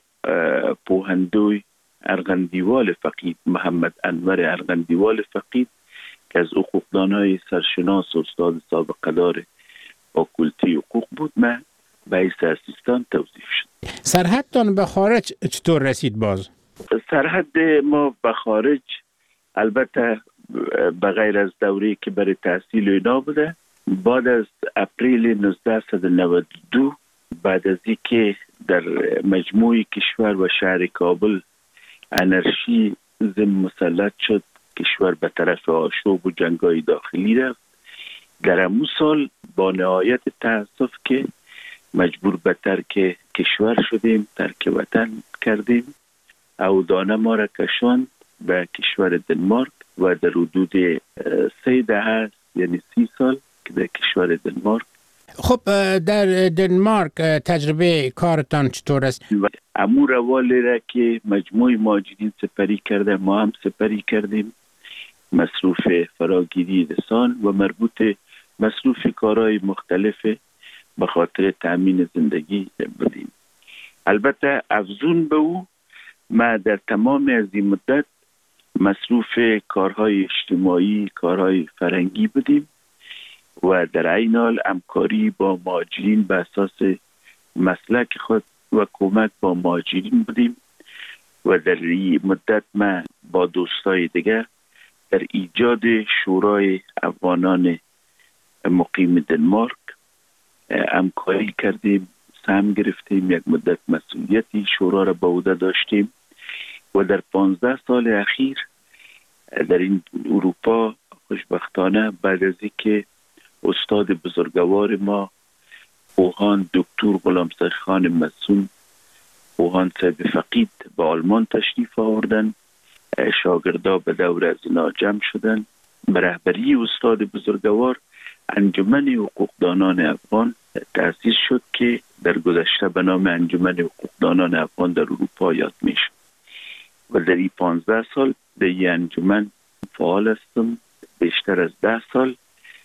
پوهندوی ارغندیوال فقید محمد انور ارغندیوال فقید که از حقوقدانای سرشناس و استاد سابقه دار فاکولته حقوق بود من به حیث اسیستان توظیف شد. سرحدتان به خارج چطور رسید باز؟ سرحد ما به خارج البته به غیر از دوره که برای تحصیل اینا بوده، بعد از اپریل 1992 بعد از اینکه در مجموع کشور و شهر کابل انرژی مسلط شد، کشور به طرف آشوب و جنگای داخلی رفت. در همون سال با نهایت تأسف که مجبور به ترک کشور شدیم، ترک وطن کردیم. اودانه ما را کشاند به کشور دنمارک و در حدود 3 دهه یعنی 30 سال که در کشور دنمارک. خب در دنمارک تجربه کارتان چطور است؟ امور روالی را که مجموع مهاجرین سپری کرده ما هم سپری کردیم. مصروف فراگیری رسان و مربوط مصروف کارهای مختلف به خاطر تأمین زندگی بودیم. البته افزون به او ما در تمام از این مدت مصروف کارهای اجتماعی، کارهای فرهنگی بودیم و در این حال همکاری با مهاجرین به اساس مسلک خود و کمک با مهاجرین بودیم و در این مدت ما با دوستای دیگر در ایجاد شورای افغانان مقیم دنمارک همکاری کردیم. سهم گرفتیم، یک مدت مسئولیتی شورا را به عهده داشتیم و در 15 سال اخیر در این اروپا خوشبختانه بعد از اینکه استاد بزرگوار ما پوهان دکتر غلامسرخان مسون پوهان صاحب فقید به آلمان تشریف آوردن، شاگردا به دور از اینا جمع شدن. به رهبری استاد بزرگوار انجمن حقوقدانان افغان تأسیس شد که در گذشته به نام انجمن حقوقدانان افغان در اروپا یاد میشد و در این 15 سال در این انجمن فعال هستم. بیشتر از 10 سال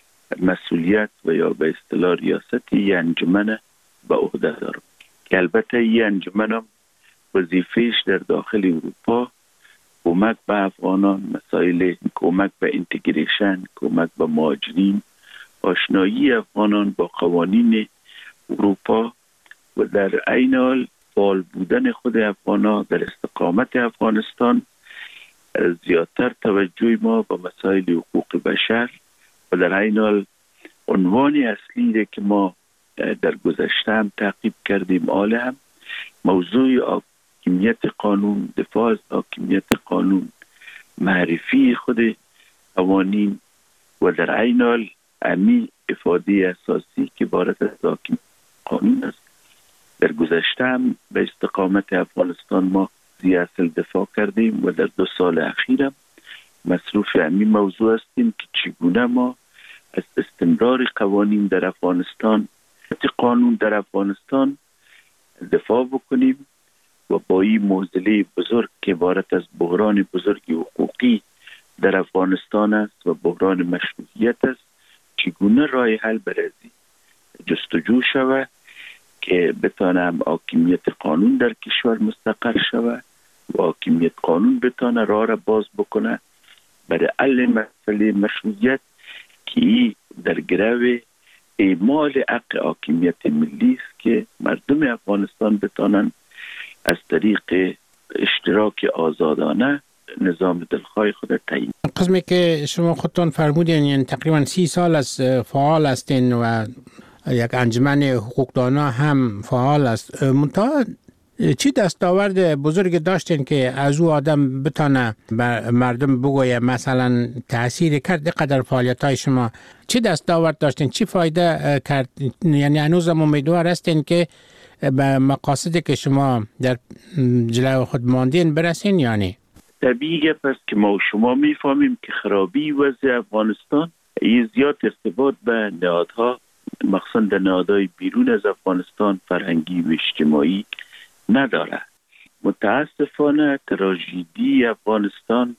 مسئولیت و یا به اصطلاح ریاست این انجمن به عهده دارم که البته این انجمن هم وظیفه‌اش در داخل اروپا کمک به افغانان، مسائل کمک به اینتگریشن، کمک به مهاجرین، آشنایی افغانان با قوانین اروپا و در عین حال فعال بودن خود افغانان در استقامت افغانستان، زیادتر توجه ما به مسائل حقوق بشر و در عین حال عنوان اصلی که ما در گذشته هم تعقیب کردیم هم موضوع حاکمیت قانون، دفاع از حاکمیت قانون، معرفی خود قوانین و در عین حال امی افاده اساسی که عبارت از حاکمیت قانون است. در گذشته هم به استقامت افغانستان ما زی اصل دفاع کردیم و در 2 سال اخیرم مصروف امی موضوع هستیم که چگونه ما از استمرار قوانین در افغانستان، قانون در افغانستان دفاع بکنیم و با این معضله بزرگ که عبارت از بحران بزرگ حقوقی در افغانستان است و بحران مشروعیت است، چگونه راه حل برای جستجو شود که بتانه حاکمیت قانون در کشور مستقر شود و حاکمیت قانون بتانه راه را باز بکنه برای حل مسئله مشروعیت که در گرو اعمال حق حاکمیت ملی است که مردم افغانستان بتانن از طریق اشتراک آزادانه نظام دلخواه خود تعیین. قسمی که شما خودتون فرمودین یعنی تقریبا 30 سال از فعال هستین و یک انجمن حقوقدانا هم فعال است. منتها چی دستاورد بزرگ داشتین که از او آدم بتانه مردم بگویه مثلا تأثیر کرد قدر فعالیت های شما؟ چی دستاورد داشتین؟ چی فایده کرد؟ یعنی هنوز هم امیدوار هستین که به مقاصدی که شما در جلو خود ماندین برسین یعنی؟ طبیعی است که ما و شما میفهمیم که خرابی وضع افغانستان زیاد ارتباط به نهادها، مخصوصا در نهادهای بیرون از افغانستان فرهنگی و اجتماعی نداره. متاسفانه تراژدی افغانستان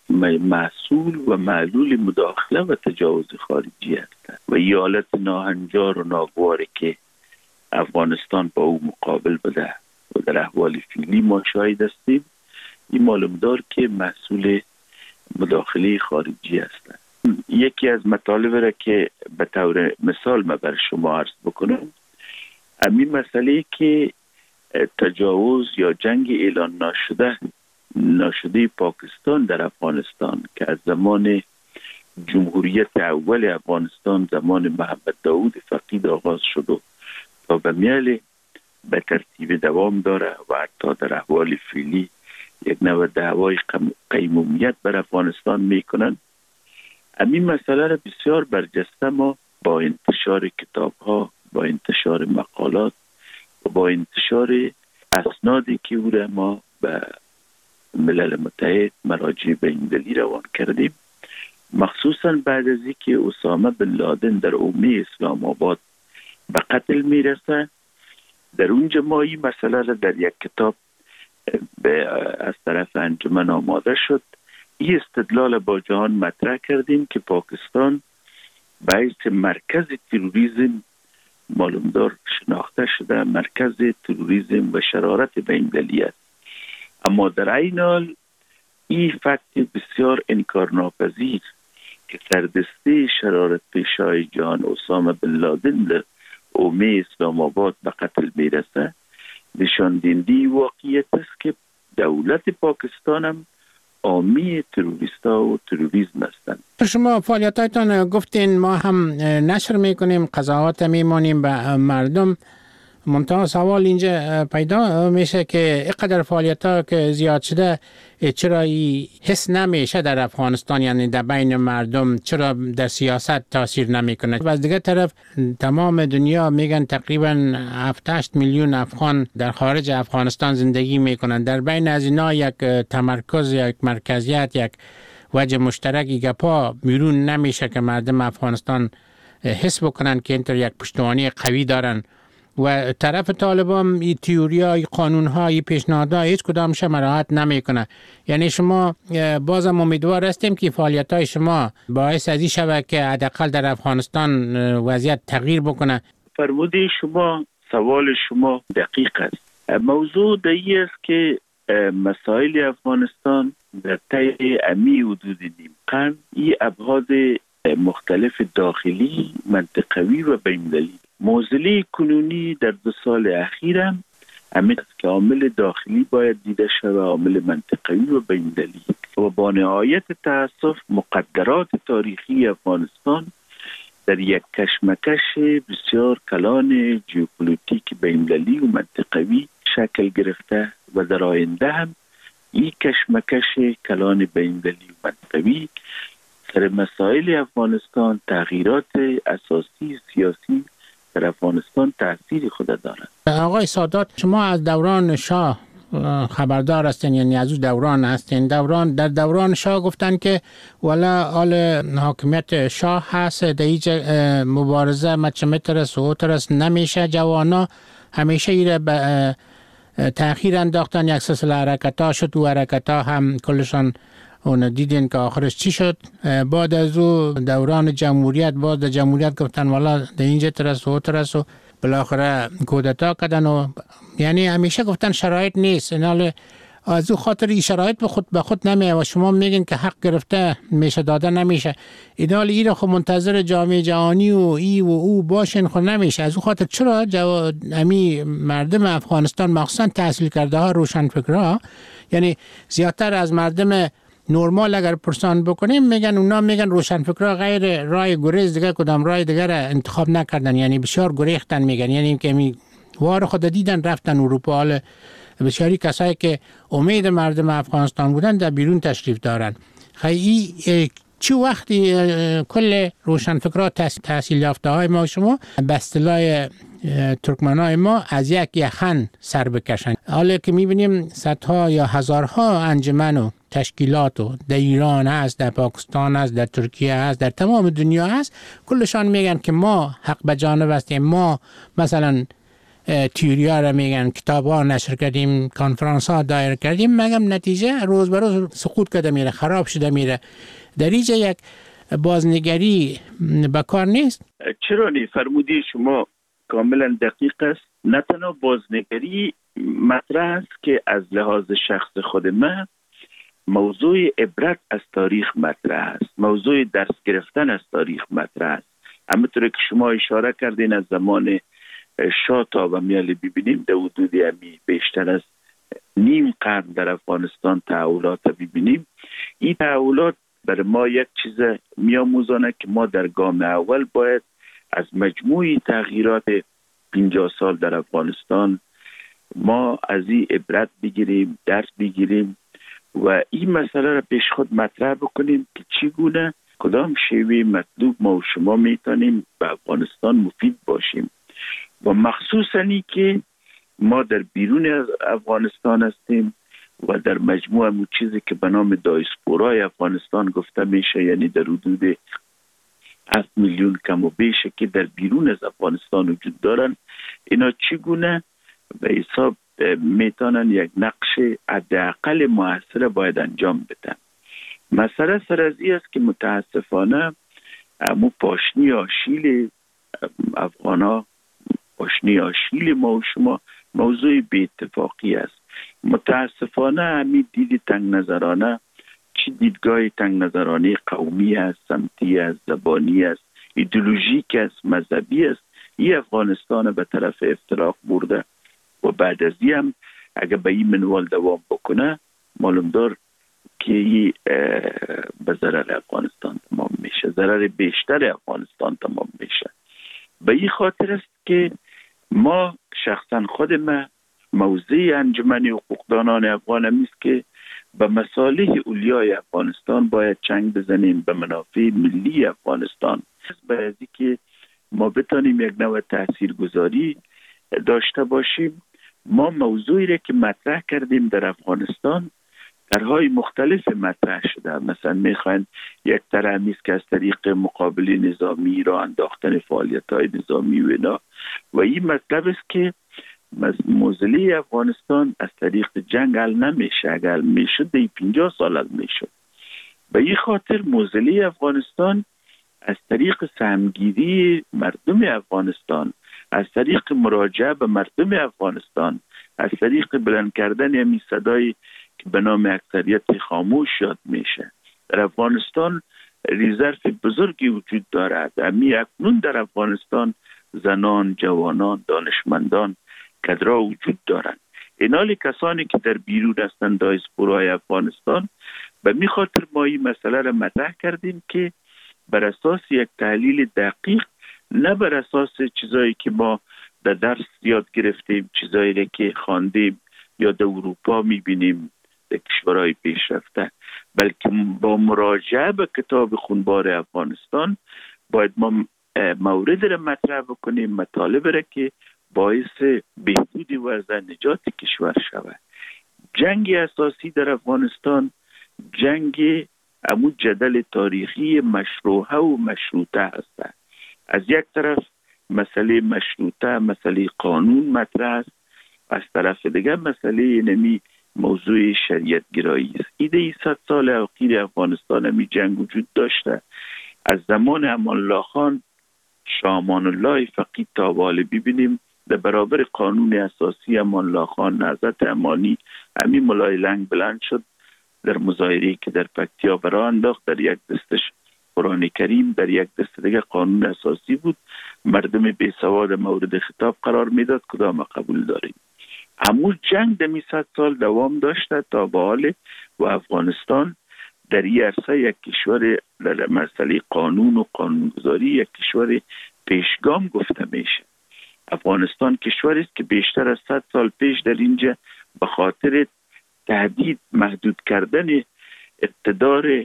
محصول و معلول مداخله و تجاوز خارجی است و این حالت ناهنجار و ناگواری که افغانستان با او مقابل بده و در احوال فعلی ما شاهد هستیم، این معلوم دار که محصول مداخله خارجی است. یکی از مطالب را که به طور مثال من بر شما عرض بکنم، همین مسئله که تجاوز یا جنگ اعلان ناشده پاکستان در افغانستان که از زمان جمهوریت اول افغانستان زمان محمد داود فقید آغاز شد و تا به میل به ترتیب دوام داره و حتی در احوال فعلی یک نوع دعوای قیمومیت بر افغانستان میکنن. همین مسئله را بسیار برجسته ما با انتشار کتاب ها، با انتشار مقالات و با انتشار اسنادی که او را ما به ملل متحد مراجع بین‌المللی روان کردیم، مخصوصا بعد از اینکه اسامه بن لادن در حومه اسلام آباد به قتل میرسه، در اونجا ما این مسئله را در یک کتاب از طرف انجمن آماده شد. این استدلال با جهان مطرح کردیم که پاکستان باعث مرکز تروریسم معلومدار شناخته شده، مرکز تروریسم و شرارت بین‌المللی است. اما در عین حال این فکت بسیار انکارناپذیر که سردسته شرارت پیشای جهان اسامه بن لادن در حومه اسلام آباد به قتل میرسه نشان دهنده واقعیت است که دولت پاکستان هم حامی تروریستا و تروریسم هستند. شما فعالیتاتون گفتین ما هم نشر میکنیم، قضاوت میمونیم به مردم منتها سوال اینجا پیدا میشه که اینقدر فعالیت ها که زیاد شده چرا حس نمیشه در افغانستان، یعنی در بین مردم چرا در سیاست تاثیر نمیکنه؟ و از دیگه طرف تمام دنیا میگن تقریبا 7-8 میلیون افغان در خارج افغانستان زندگی میکنن. در بین از اینا یک تمرکز، یک مرکزیت، یک وجه مشترکی گپا بیرون نمیشه که مردم افغانستان حس بکنن که اینطور یک پشتوانه قوی دارن. و طرف طالبان این تئوریا، این قانون‌ها، این پیشنهادها هیچ کدامش مراعات نمیکنه. یعنی شما بازم امیدوار هستیم که فعالیت‌های شما باعث از این شود که حداقل در افغانستان وضعیت تغییر بکنه. فرموده شما، سوال شما دقیق است. موضوع دایی است که مسائل افغانستان در طی امی حدود نیم قرن این ابعاد مختلف داخلی، منطقوی و بین‌المللی. معضله کنونی در 2 سال اخیر هم همین است که عامل داخلی باید دیده شود، عامل منطقوی و بین‌المللی. و با نهایت تأسف مقدرات تاریخی افغانستان در یک کشمکش بسیار کلان ژئوپلیتیک بین‌المللی و منطقوی شکل گرفته و در آینده هم این کشمکش کلان بین‌المللی و منطقوی سر مسائل افغانستان، تغییرات اساسی سیاسی در افغانستان تأثیر خود دارد. آقای سادات، شما از دوران شاه خبردار هستین، یعنی از اون دوران هستین. در دوران شاه گفتن که والا حال حاکمیت شاه هست، در هیچ مبارزه مچمترس و ترس نمیشه. جوانا همیشه ایره به تأخیر انداختن. یک سلسله حرکت ها شد و حرکت ها هم کلشان اون دیدین که آخرش چی شد. بعد از او دوران جمهوریت، بعد در جمهوریت گفتن والا در اینجا ترس و ترس و بالاخره کودتا کردن و یعنی همیشه گفتن شرایط نیست. اینال از او خاطر این شرایط به خود نمیه و شما میگین که حق گرفته میشه داده نمیشه. اینال این خب منتظر جامعه جهانی و ای و او باشین خود نمیشه. از او خاطر چرا امی مردم افغانستان مخصوصا تحصیل کرده ها، روشنفکرها، یعنی زیادتر از مردم نورمال اگر پرسان بکنیم اونا میگن روشنفکرها غیر راه گریز دیگه کدام راه دیگر انتخاب نکردن، یعنی بسیار گریختن. میگن یعنی که وار خود دیدن رفتن اروپا. بسیاری کسایی که امید مردم افغانستان بودن در بیرون تشریف دارن. خیلی چه وقتی کل روشنفکرها تحصیل یافته های ما شما به اصطلاح ترکمنای ما از یک یخن سر بکشن، حالا که میبینیم صدها یا هزارها انجمن و تشکیلات در ایران هست، در پاکستان هست، در ترکیه هست، در تمام دنیا هست، کلشان میگن که ما حق به جانب هستیم. ما مثلا تیوریا را میگن، کتاب ها نشر کردیم، کنفرانس ها دایر کردیم، مگم نتیجه روز به روز سقوط کرده میره، خراب شده میره. در اینجا یک بازنگری بکار نیست؟ چرا نی؟ فرمودی شما کاملا دقیق است. نه تنها بازنگری مطرح است که از لحاظ شخص خود من موضوع عبرت از تاریخ مطرح است، موضوع درس گرفتن از تاریخ مطرح است. همونطور که شما اشاره کردین از زمان شاه تا و میاله ببینیم در حدود بیشتر از نیم قرن در افغانستان تحولات ببینیم. این تحولات برای ما یک چیز میاموزانه که ما در گام اول باید از مجموعی تغییرات 50 سال در افغانستان ما از این عبرت بگیریم، درس بگیریم و این مسئله را پیش خود مطرح بکنیم که چگونه کدام شیوه مطلوب ما و شما میتونیم به افغانستان مفید باشیم و مخصوصا ای که ما در بیرون از افغانستان هستیم و در مجموع همون چیزی که به نام دایسپورای افغانستان گفته میشه، یعنی در حدود 7 میلیون کم و بیشه که در بیرون از افغانستان وجود دارن، اینا چگونه به حساب میتونن یک نقش حداقل موثر باید انجام بدن. مسئله سر از این است که متاسفانه مو پاشنی آشیل افغانا، پاشنی آشیل ما و شما موضوع بی اتفاقی است. متاسفانه همین دید تنگ نظرانه، چی دیدگاه تنگ نظرانه قومی است، سمتی است، زبانی است، ایدئولوژیک است، مذهبی است، این افغانستان به طرف افتراق برده و بعد از این هم اگر به این منوال دوام بکنه معلوم دار که این به ضرر افغانستان تمام میشه، ضرر بیشتر افغانستان تمام میشه. به این خاطر است که ما شخصا خود ما موضع انجمن حقوقدانان افغان است که به مصالح اولیای افغانستان باید چنگ بزنیم، به منافع ملی افغانستان. باید که ما بتانیم یک نوع تاثیرگذاری داشته باشیم. ما موضوعی را که مطرح کردیم در افغانستان طرح‌های مختلف مطرح شده. مثلا میخواین یک طرح نیست که از طریق مقابله نظامی را انداختن فعالیت‌های نظامی و اینا، و این مطلب است که موضوع افغانستان از طریق جنگ حل نمیشه. اگر میشد دی 50 سال حل میشد. به این خاطر موضوع افغانستان از طریق سهمگیری مردم افغانستان، از طریق مراجعه به مردم افغانستان، از طریق بلند کردن همین صدای که به نام اکثریت خاموش یاد میشه. در افغانستان ریزرو بزرگی وجود دارد. اکنون در افغانستان زنان، جوانان، دانشمندان کدرها وجود دارند. اینالی کسانی که در بیرون هستند دایسپورای افغانستان، به می خاطر ما این مسئله را مطرح کردیم که بر اساس یک تحلیل دقیق، نه بر اساس چیزایی که ما در درس یاد گرفتیم، چیزایی که خواندیم یا در اروپا میبینیم در کشورهای پیشرفته، بلکه با مراجعه به کتاب خونبار افغانستان باید ما مورد را مطرح بکنیم، مطالب را که باعث بهبود وضع نجات کشور شود. جنگ اساسی در افغانستان جنگ امو جدل تاریخی مشروعه و مشروطه هست. از یک طرف مسئله مشروطه، مسئله قانون مطرح است، از طرف دیگر مسئله نمی موضوع شریعت گرایی است. ایده 100 سال اخیر افغانستان همی جنگ وجود داشته. از زمان امان الله خان، شاه امان الله فقید تا حال ببینیم در برابر قانون اساسی امان الله خان نهضت امانی همین ملای لنگ بلند شد در مظاهره‌ای که در پکتیا برآ انداخت. در یک دستش قرآن کریم، در یک دست دیگه قانون اساسی بود. مردم بی سواد مورد خطاب قرار میداد. کدام قبول داریم؟ همون جنگ دمی 100 سال دوام داشته تا به حال و افغانستان در این عرصه یک کشور در مسئله قانون و قانونگذاری یک کشور پیشگام گفته میشه. افغانستان کشوری است که بیشتر از 100 سال پیش در اینجا به خاطر تهدید محدود کردن اقتدار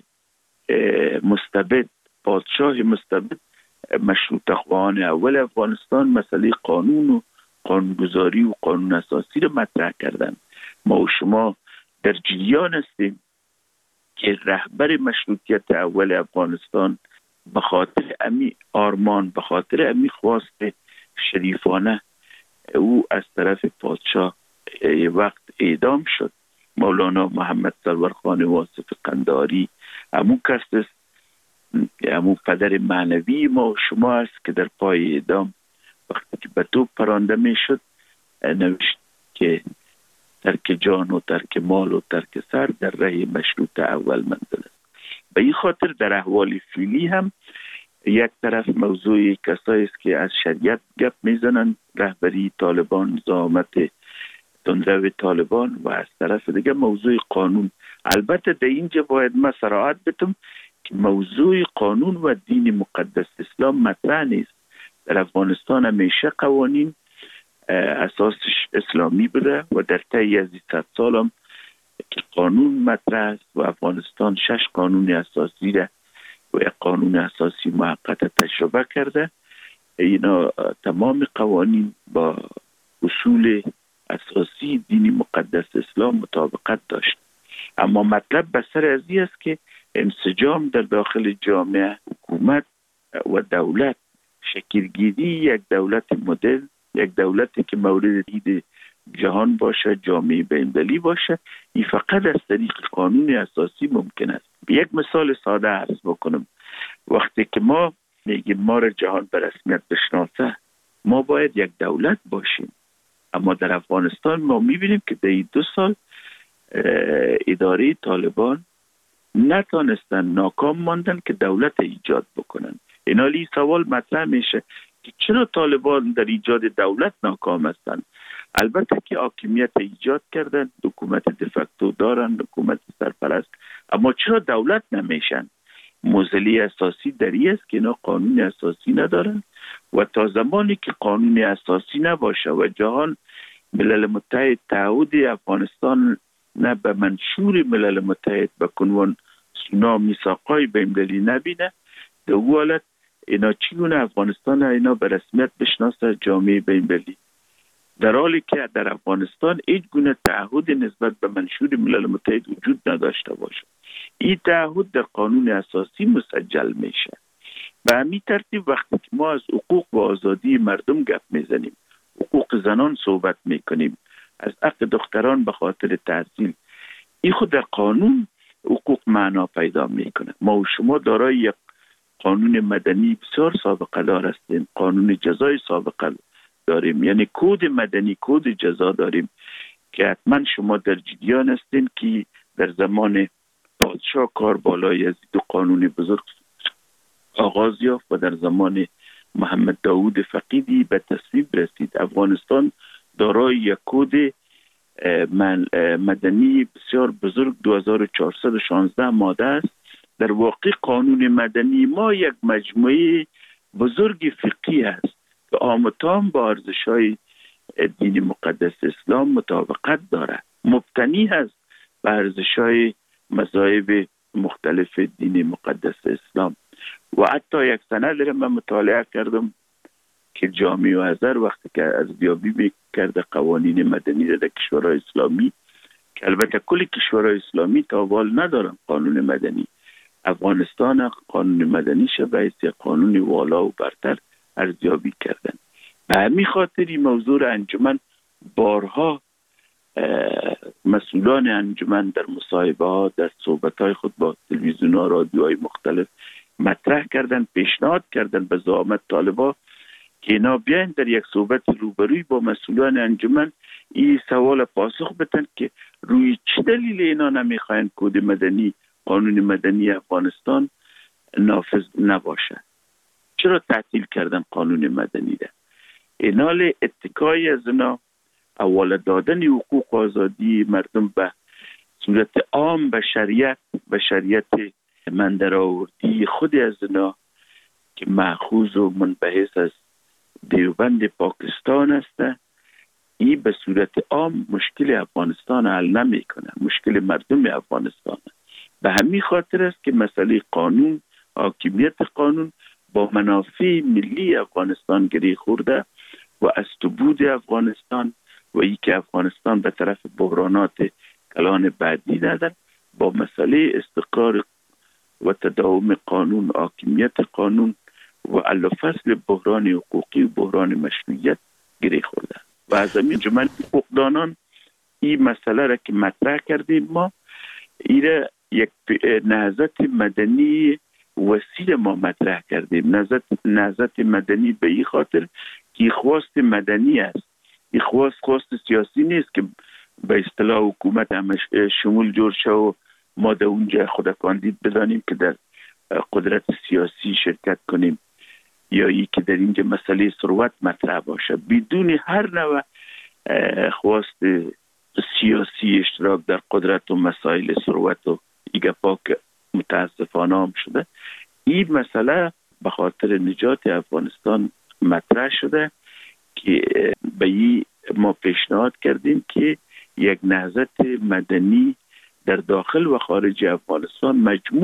مستبد، پادشاه مستبد، مشروطه خواهان اول افغانستان مسئله قانون و قانونگذاری و قانون اساسی را مطرح کردن. ما و شما در جریان هستیم که رهبر مشروطیت اول افغانستان به خاطر امی آرمان، به خاطر امی خواست شریفانه او از طرف پادشاه وقت اعدام شد. مولانا محمد سرور خان واصف قنداری همون کس است، همون پدر معنوی ما و شما است که در پای اعدام وقتی که به توپ پرانده می شد نوشت که ترک جان و ترک مال و ترک سر در ره مشروط اول منزل است. به این خاطر در احوال فعلی هم یک طرف موضوع کسایی است که از شریعت گپ میزنند، رهبری طالبان، زعامت تندرو طالبان، و از طرف دیگه موضوع قانون. البته در اینجا باید ما صراحت بتم که موضوع قانون و دین مقدس اسلام مطرح نیست. در افغانستان همیشه قوانین اساسش اسلامی بوده و در طی از 100 سال هم که قانون مطرح است و افغانستان 6 قانون اساسی را و یک قانون اساسی موقت تجربه کرده. اینا تمام قوانین با اصول اساسی دین مقدس اسلام مطابقت داشت. اما مطلب بسر از این است که انسجام در داخل جامعه، حکومت و دولت، شکلگیری یک دولت مدل، یک دولتی که مورد دید جهان باشه، جامعه بین‌المللی باشه، این فقط از طریق قانون اساسی ممکن است. یک مثال ساده عرض بکنم. وقتی که ما میگیم ما را جهان به رسمیت بشناسه، ما باید یک دولت باشیم. اما در افغانستان ما میبینیم که در این 2 سال اداره طالبان نتانستن، ناکام ماندن که دولت ایجاد بکنن. اینالی سوال مطرح میشه که چرا طالبان در ایجاد دولت ناکام هستند؟ البته که حاکمیت ایجاد کردن، حکومت دفکتو دارن، حکومت سرپرست، اما چرا دولت نمیشن؟ معضله اساسی در این است که اینا قانون اساسی ندارن و تا زمانی که قانون اساسی نباشه و جهان ملل متحد تعهد افغانستان نه به منشور ملل متحد به کنوان سونا میثاقای بین‌المللی نبینه، در او حالت اینا چگونه افغانستان اینا به رسمیت بشناسه جامعه بین‌المللی، در حالی که در افغانستان هیچ گونه تعهد نسبت به منشور ملل متحد وجود نداشته باشه. این تعهد در قانون اساسی مسجل میشه. به همین ترتیب وقتی که ما از حقوق و آزادی مردم گپ میزنیم، حقوق زنان صحبت میکنیم، از حق دختران به خاطر تحصیل، این خود در قانون حقوق معنا پیدا میکنه. ما و شما دارای یک قانون مدنی بسیار سابقه دار هستیم، قانون جزای سابقه داریم، یعنی کد مدنی، کد جزا داریم که حتما شما در جریان هستین که در زمان پادشاه کاربالای از دو قانون بزرگ آغاز یافت و در زمان محمد داوود فقیدی به تصویب رسید. افغانستان دارای یک کد مدنی بسیار بزرگ 2416 ماده است. در واقع قانون مدنی ما یک مجموعه بزرگ فقهی است که آمتام با ارزش‌های دین مقدس اسلام مطابقت دارد، مبتنی است بر ارزش‌های مذاهب مختلف دین مقدس اسلام. و حتی یک سند را من مطالعه کردم که جامع ازهر وقتی که ارزیابی می‌کرده قوانین مدنی در کشورهای اسلامی، که البته کل کشورهای اسلامی تا حال ندارن قانون مدنی، افغانستان قانون مدنی شبه یک قانون والا و برتر ارزیابی کردن. به همین خاطر این موضوع انجمن بارها مسئولان انجمن در مصاحبه ها، در صحبت های خود با تلویزیون ها، رادیوهای مختلف مطرح کردن، پیشنهاد کردن به زعامت طالبا که اینا بیاین در یک صحبت روبروی با مسئولان انجمن این سوال پاسخ بدن که روی چه دلیل اینا نمیخواین کد مدنی، قانون مدنی افغانستان نافذ نباشه، چرا تعطیل کردن قانون مدنی ده. اینال اتکای از اینا اول دادن حقوق و آزادی مردم به صورت عام به شریعت من در آوردی خود از اینا که مأخوذ و منبعث از دیوبند پاکستان است، این به صورت عام مشکل افغانستان حل نمیکنه، مشکل مردم افغانستان. به همین خاطر است که مسئله قانون، حاکمیت قانون با منافع ملی افغانستان گره خورده و از بود افغانستان و ای که افغانستان به طرف بحرانات کلان بعدی ندن، با مسئله استقرار و تداوم قانون، حاکمیت قانون و حل و فصل بحران حقوقی و بحران مشروعیت گره خورده. و از همین جمعیت حقوقدانان این مسئله را که مطرح کردیم، ما این یک نهضت مدنی وسیله ما مطرح کردیم. نهضت مدنی به این خاطر که خواست مدنی است، این خواست سیاسی نیست که به اصطلاح حکومت همش شمول جور شه و ما در اونجا خود کاندید بدانیم که در قدرت سیاسی شرکت کنیم یا ای که در اینجا مسئله ثروت مطرح باشه. بدون هر نوع خواست سیاسی اشتراک در قدرت و مسائل ثروت و ایگه پاک متاسفانه هم شده. این مسئله به خاطر نجات افغانستان مطرح شده که به این ما پیشنهاد کردیم که یک نهضت مدنی در داخل و خارج افغانستان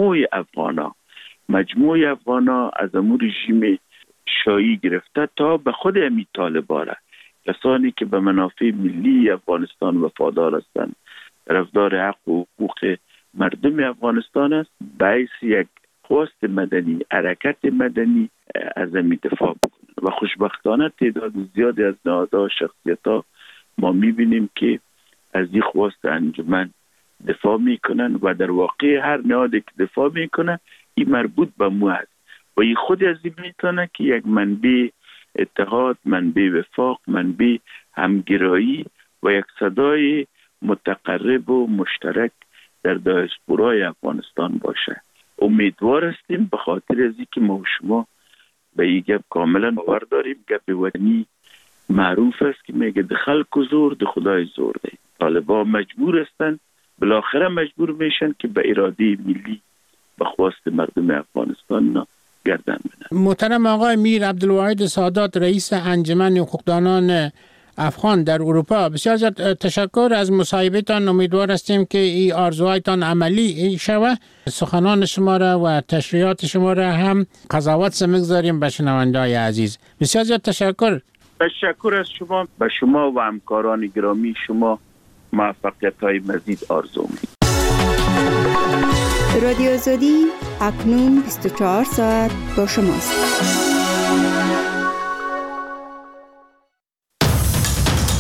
مجموع افغانا از امور رژیم شاهی گرفته تا به خود امی طالبان، کسانی که به منافع ملی افغانستان وفادار هستند، طرفدار حق و حقوق مردم افغانستان است، باعث یک خواست مدنی، حرکت مدنی از امی دفاع بکنند. و خوشبختانه تعداد زیادی از نهادها، شخصیت‌ها ما می‌بینیم که از این خواست انجمن دفاع میکنن و در واقع هر نهادی که دفاع میکنه این مربوط به مو است و این خود از این میتونه که یک منبع اتحاد، منبع وفاق، منبع همگرایی و یک صدای متقرب و مشترک در دیاسپورای افغانستان باشه. امیدوار هستیم به خاطر از اینکه ما و شما به این گپ کاملا باور داریم. گپ وطنی معروف است که میگه د خلق زور د خدای زور دی. طالبان مجبور هستند، بالاخره مجبور میشن که به اراده ملی به خواست مردم افغانستان گردن بنه. محترم آقای میر عبدالواحد سادات، رئیس انجمن حقوقدانان افغان در اروپا، بسیار زیاد تشکر از مصاحبهتان. امیدوار هستیم که این آرزوهایتان عملی شود. سخنان شما را و تشریحات شما را هم قضاوت سمگذاریم به شنونده‌های عزیز. بسیار زیاد تشکر. تشکر از شما. به شما و همکاران گرامی شما موفقیت‌های مزید آرزو می‌کنم. رادیو آزادی اکنون 24 ساعت با شماست.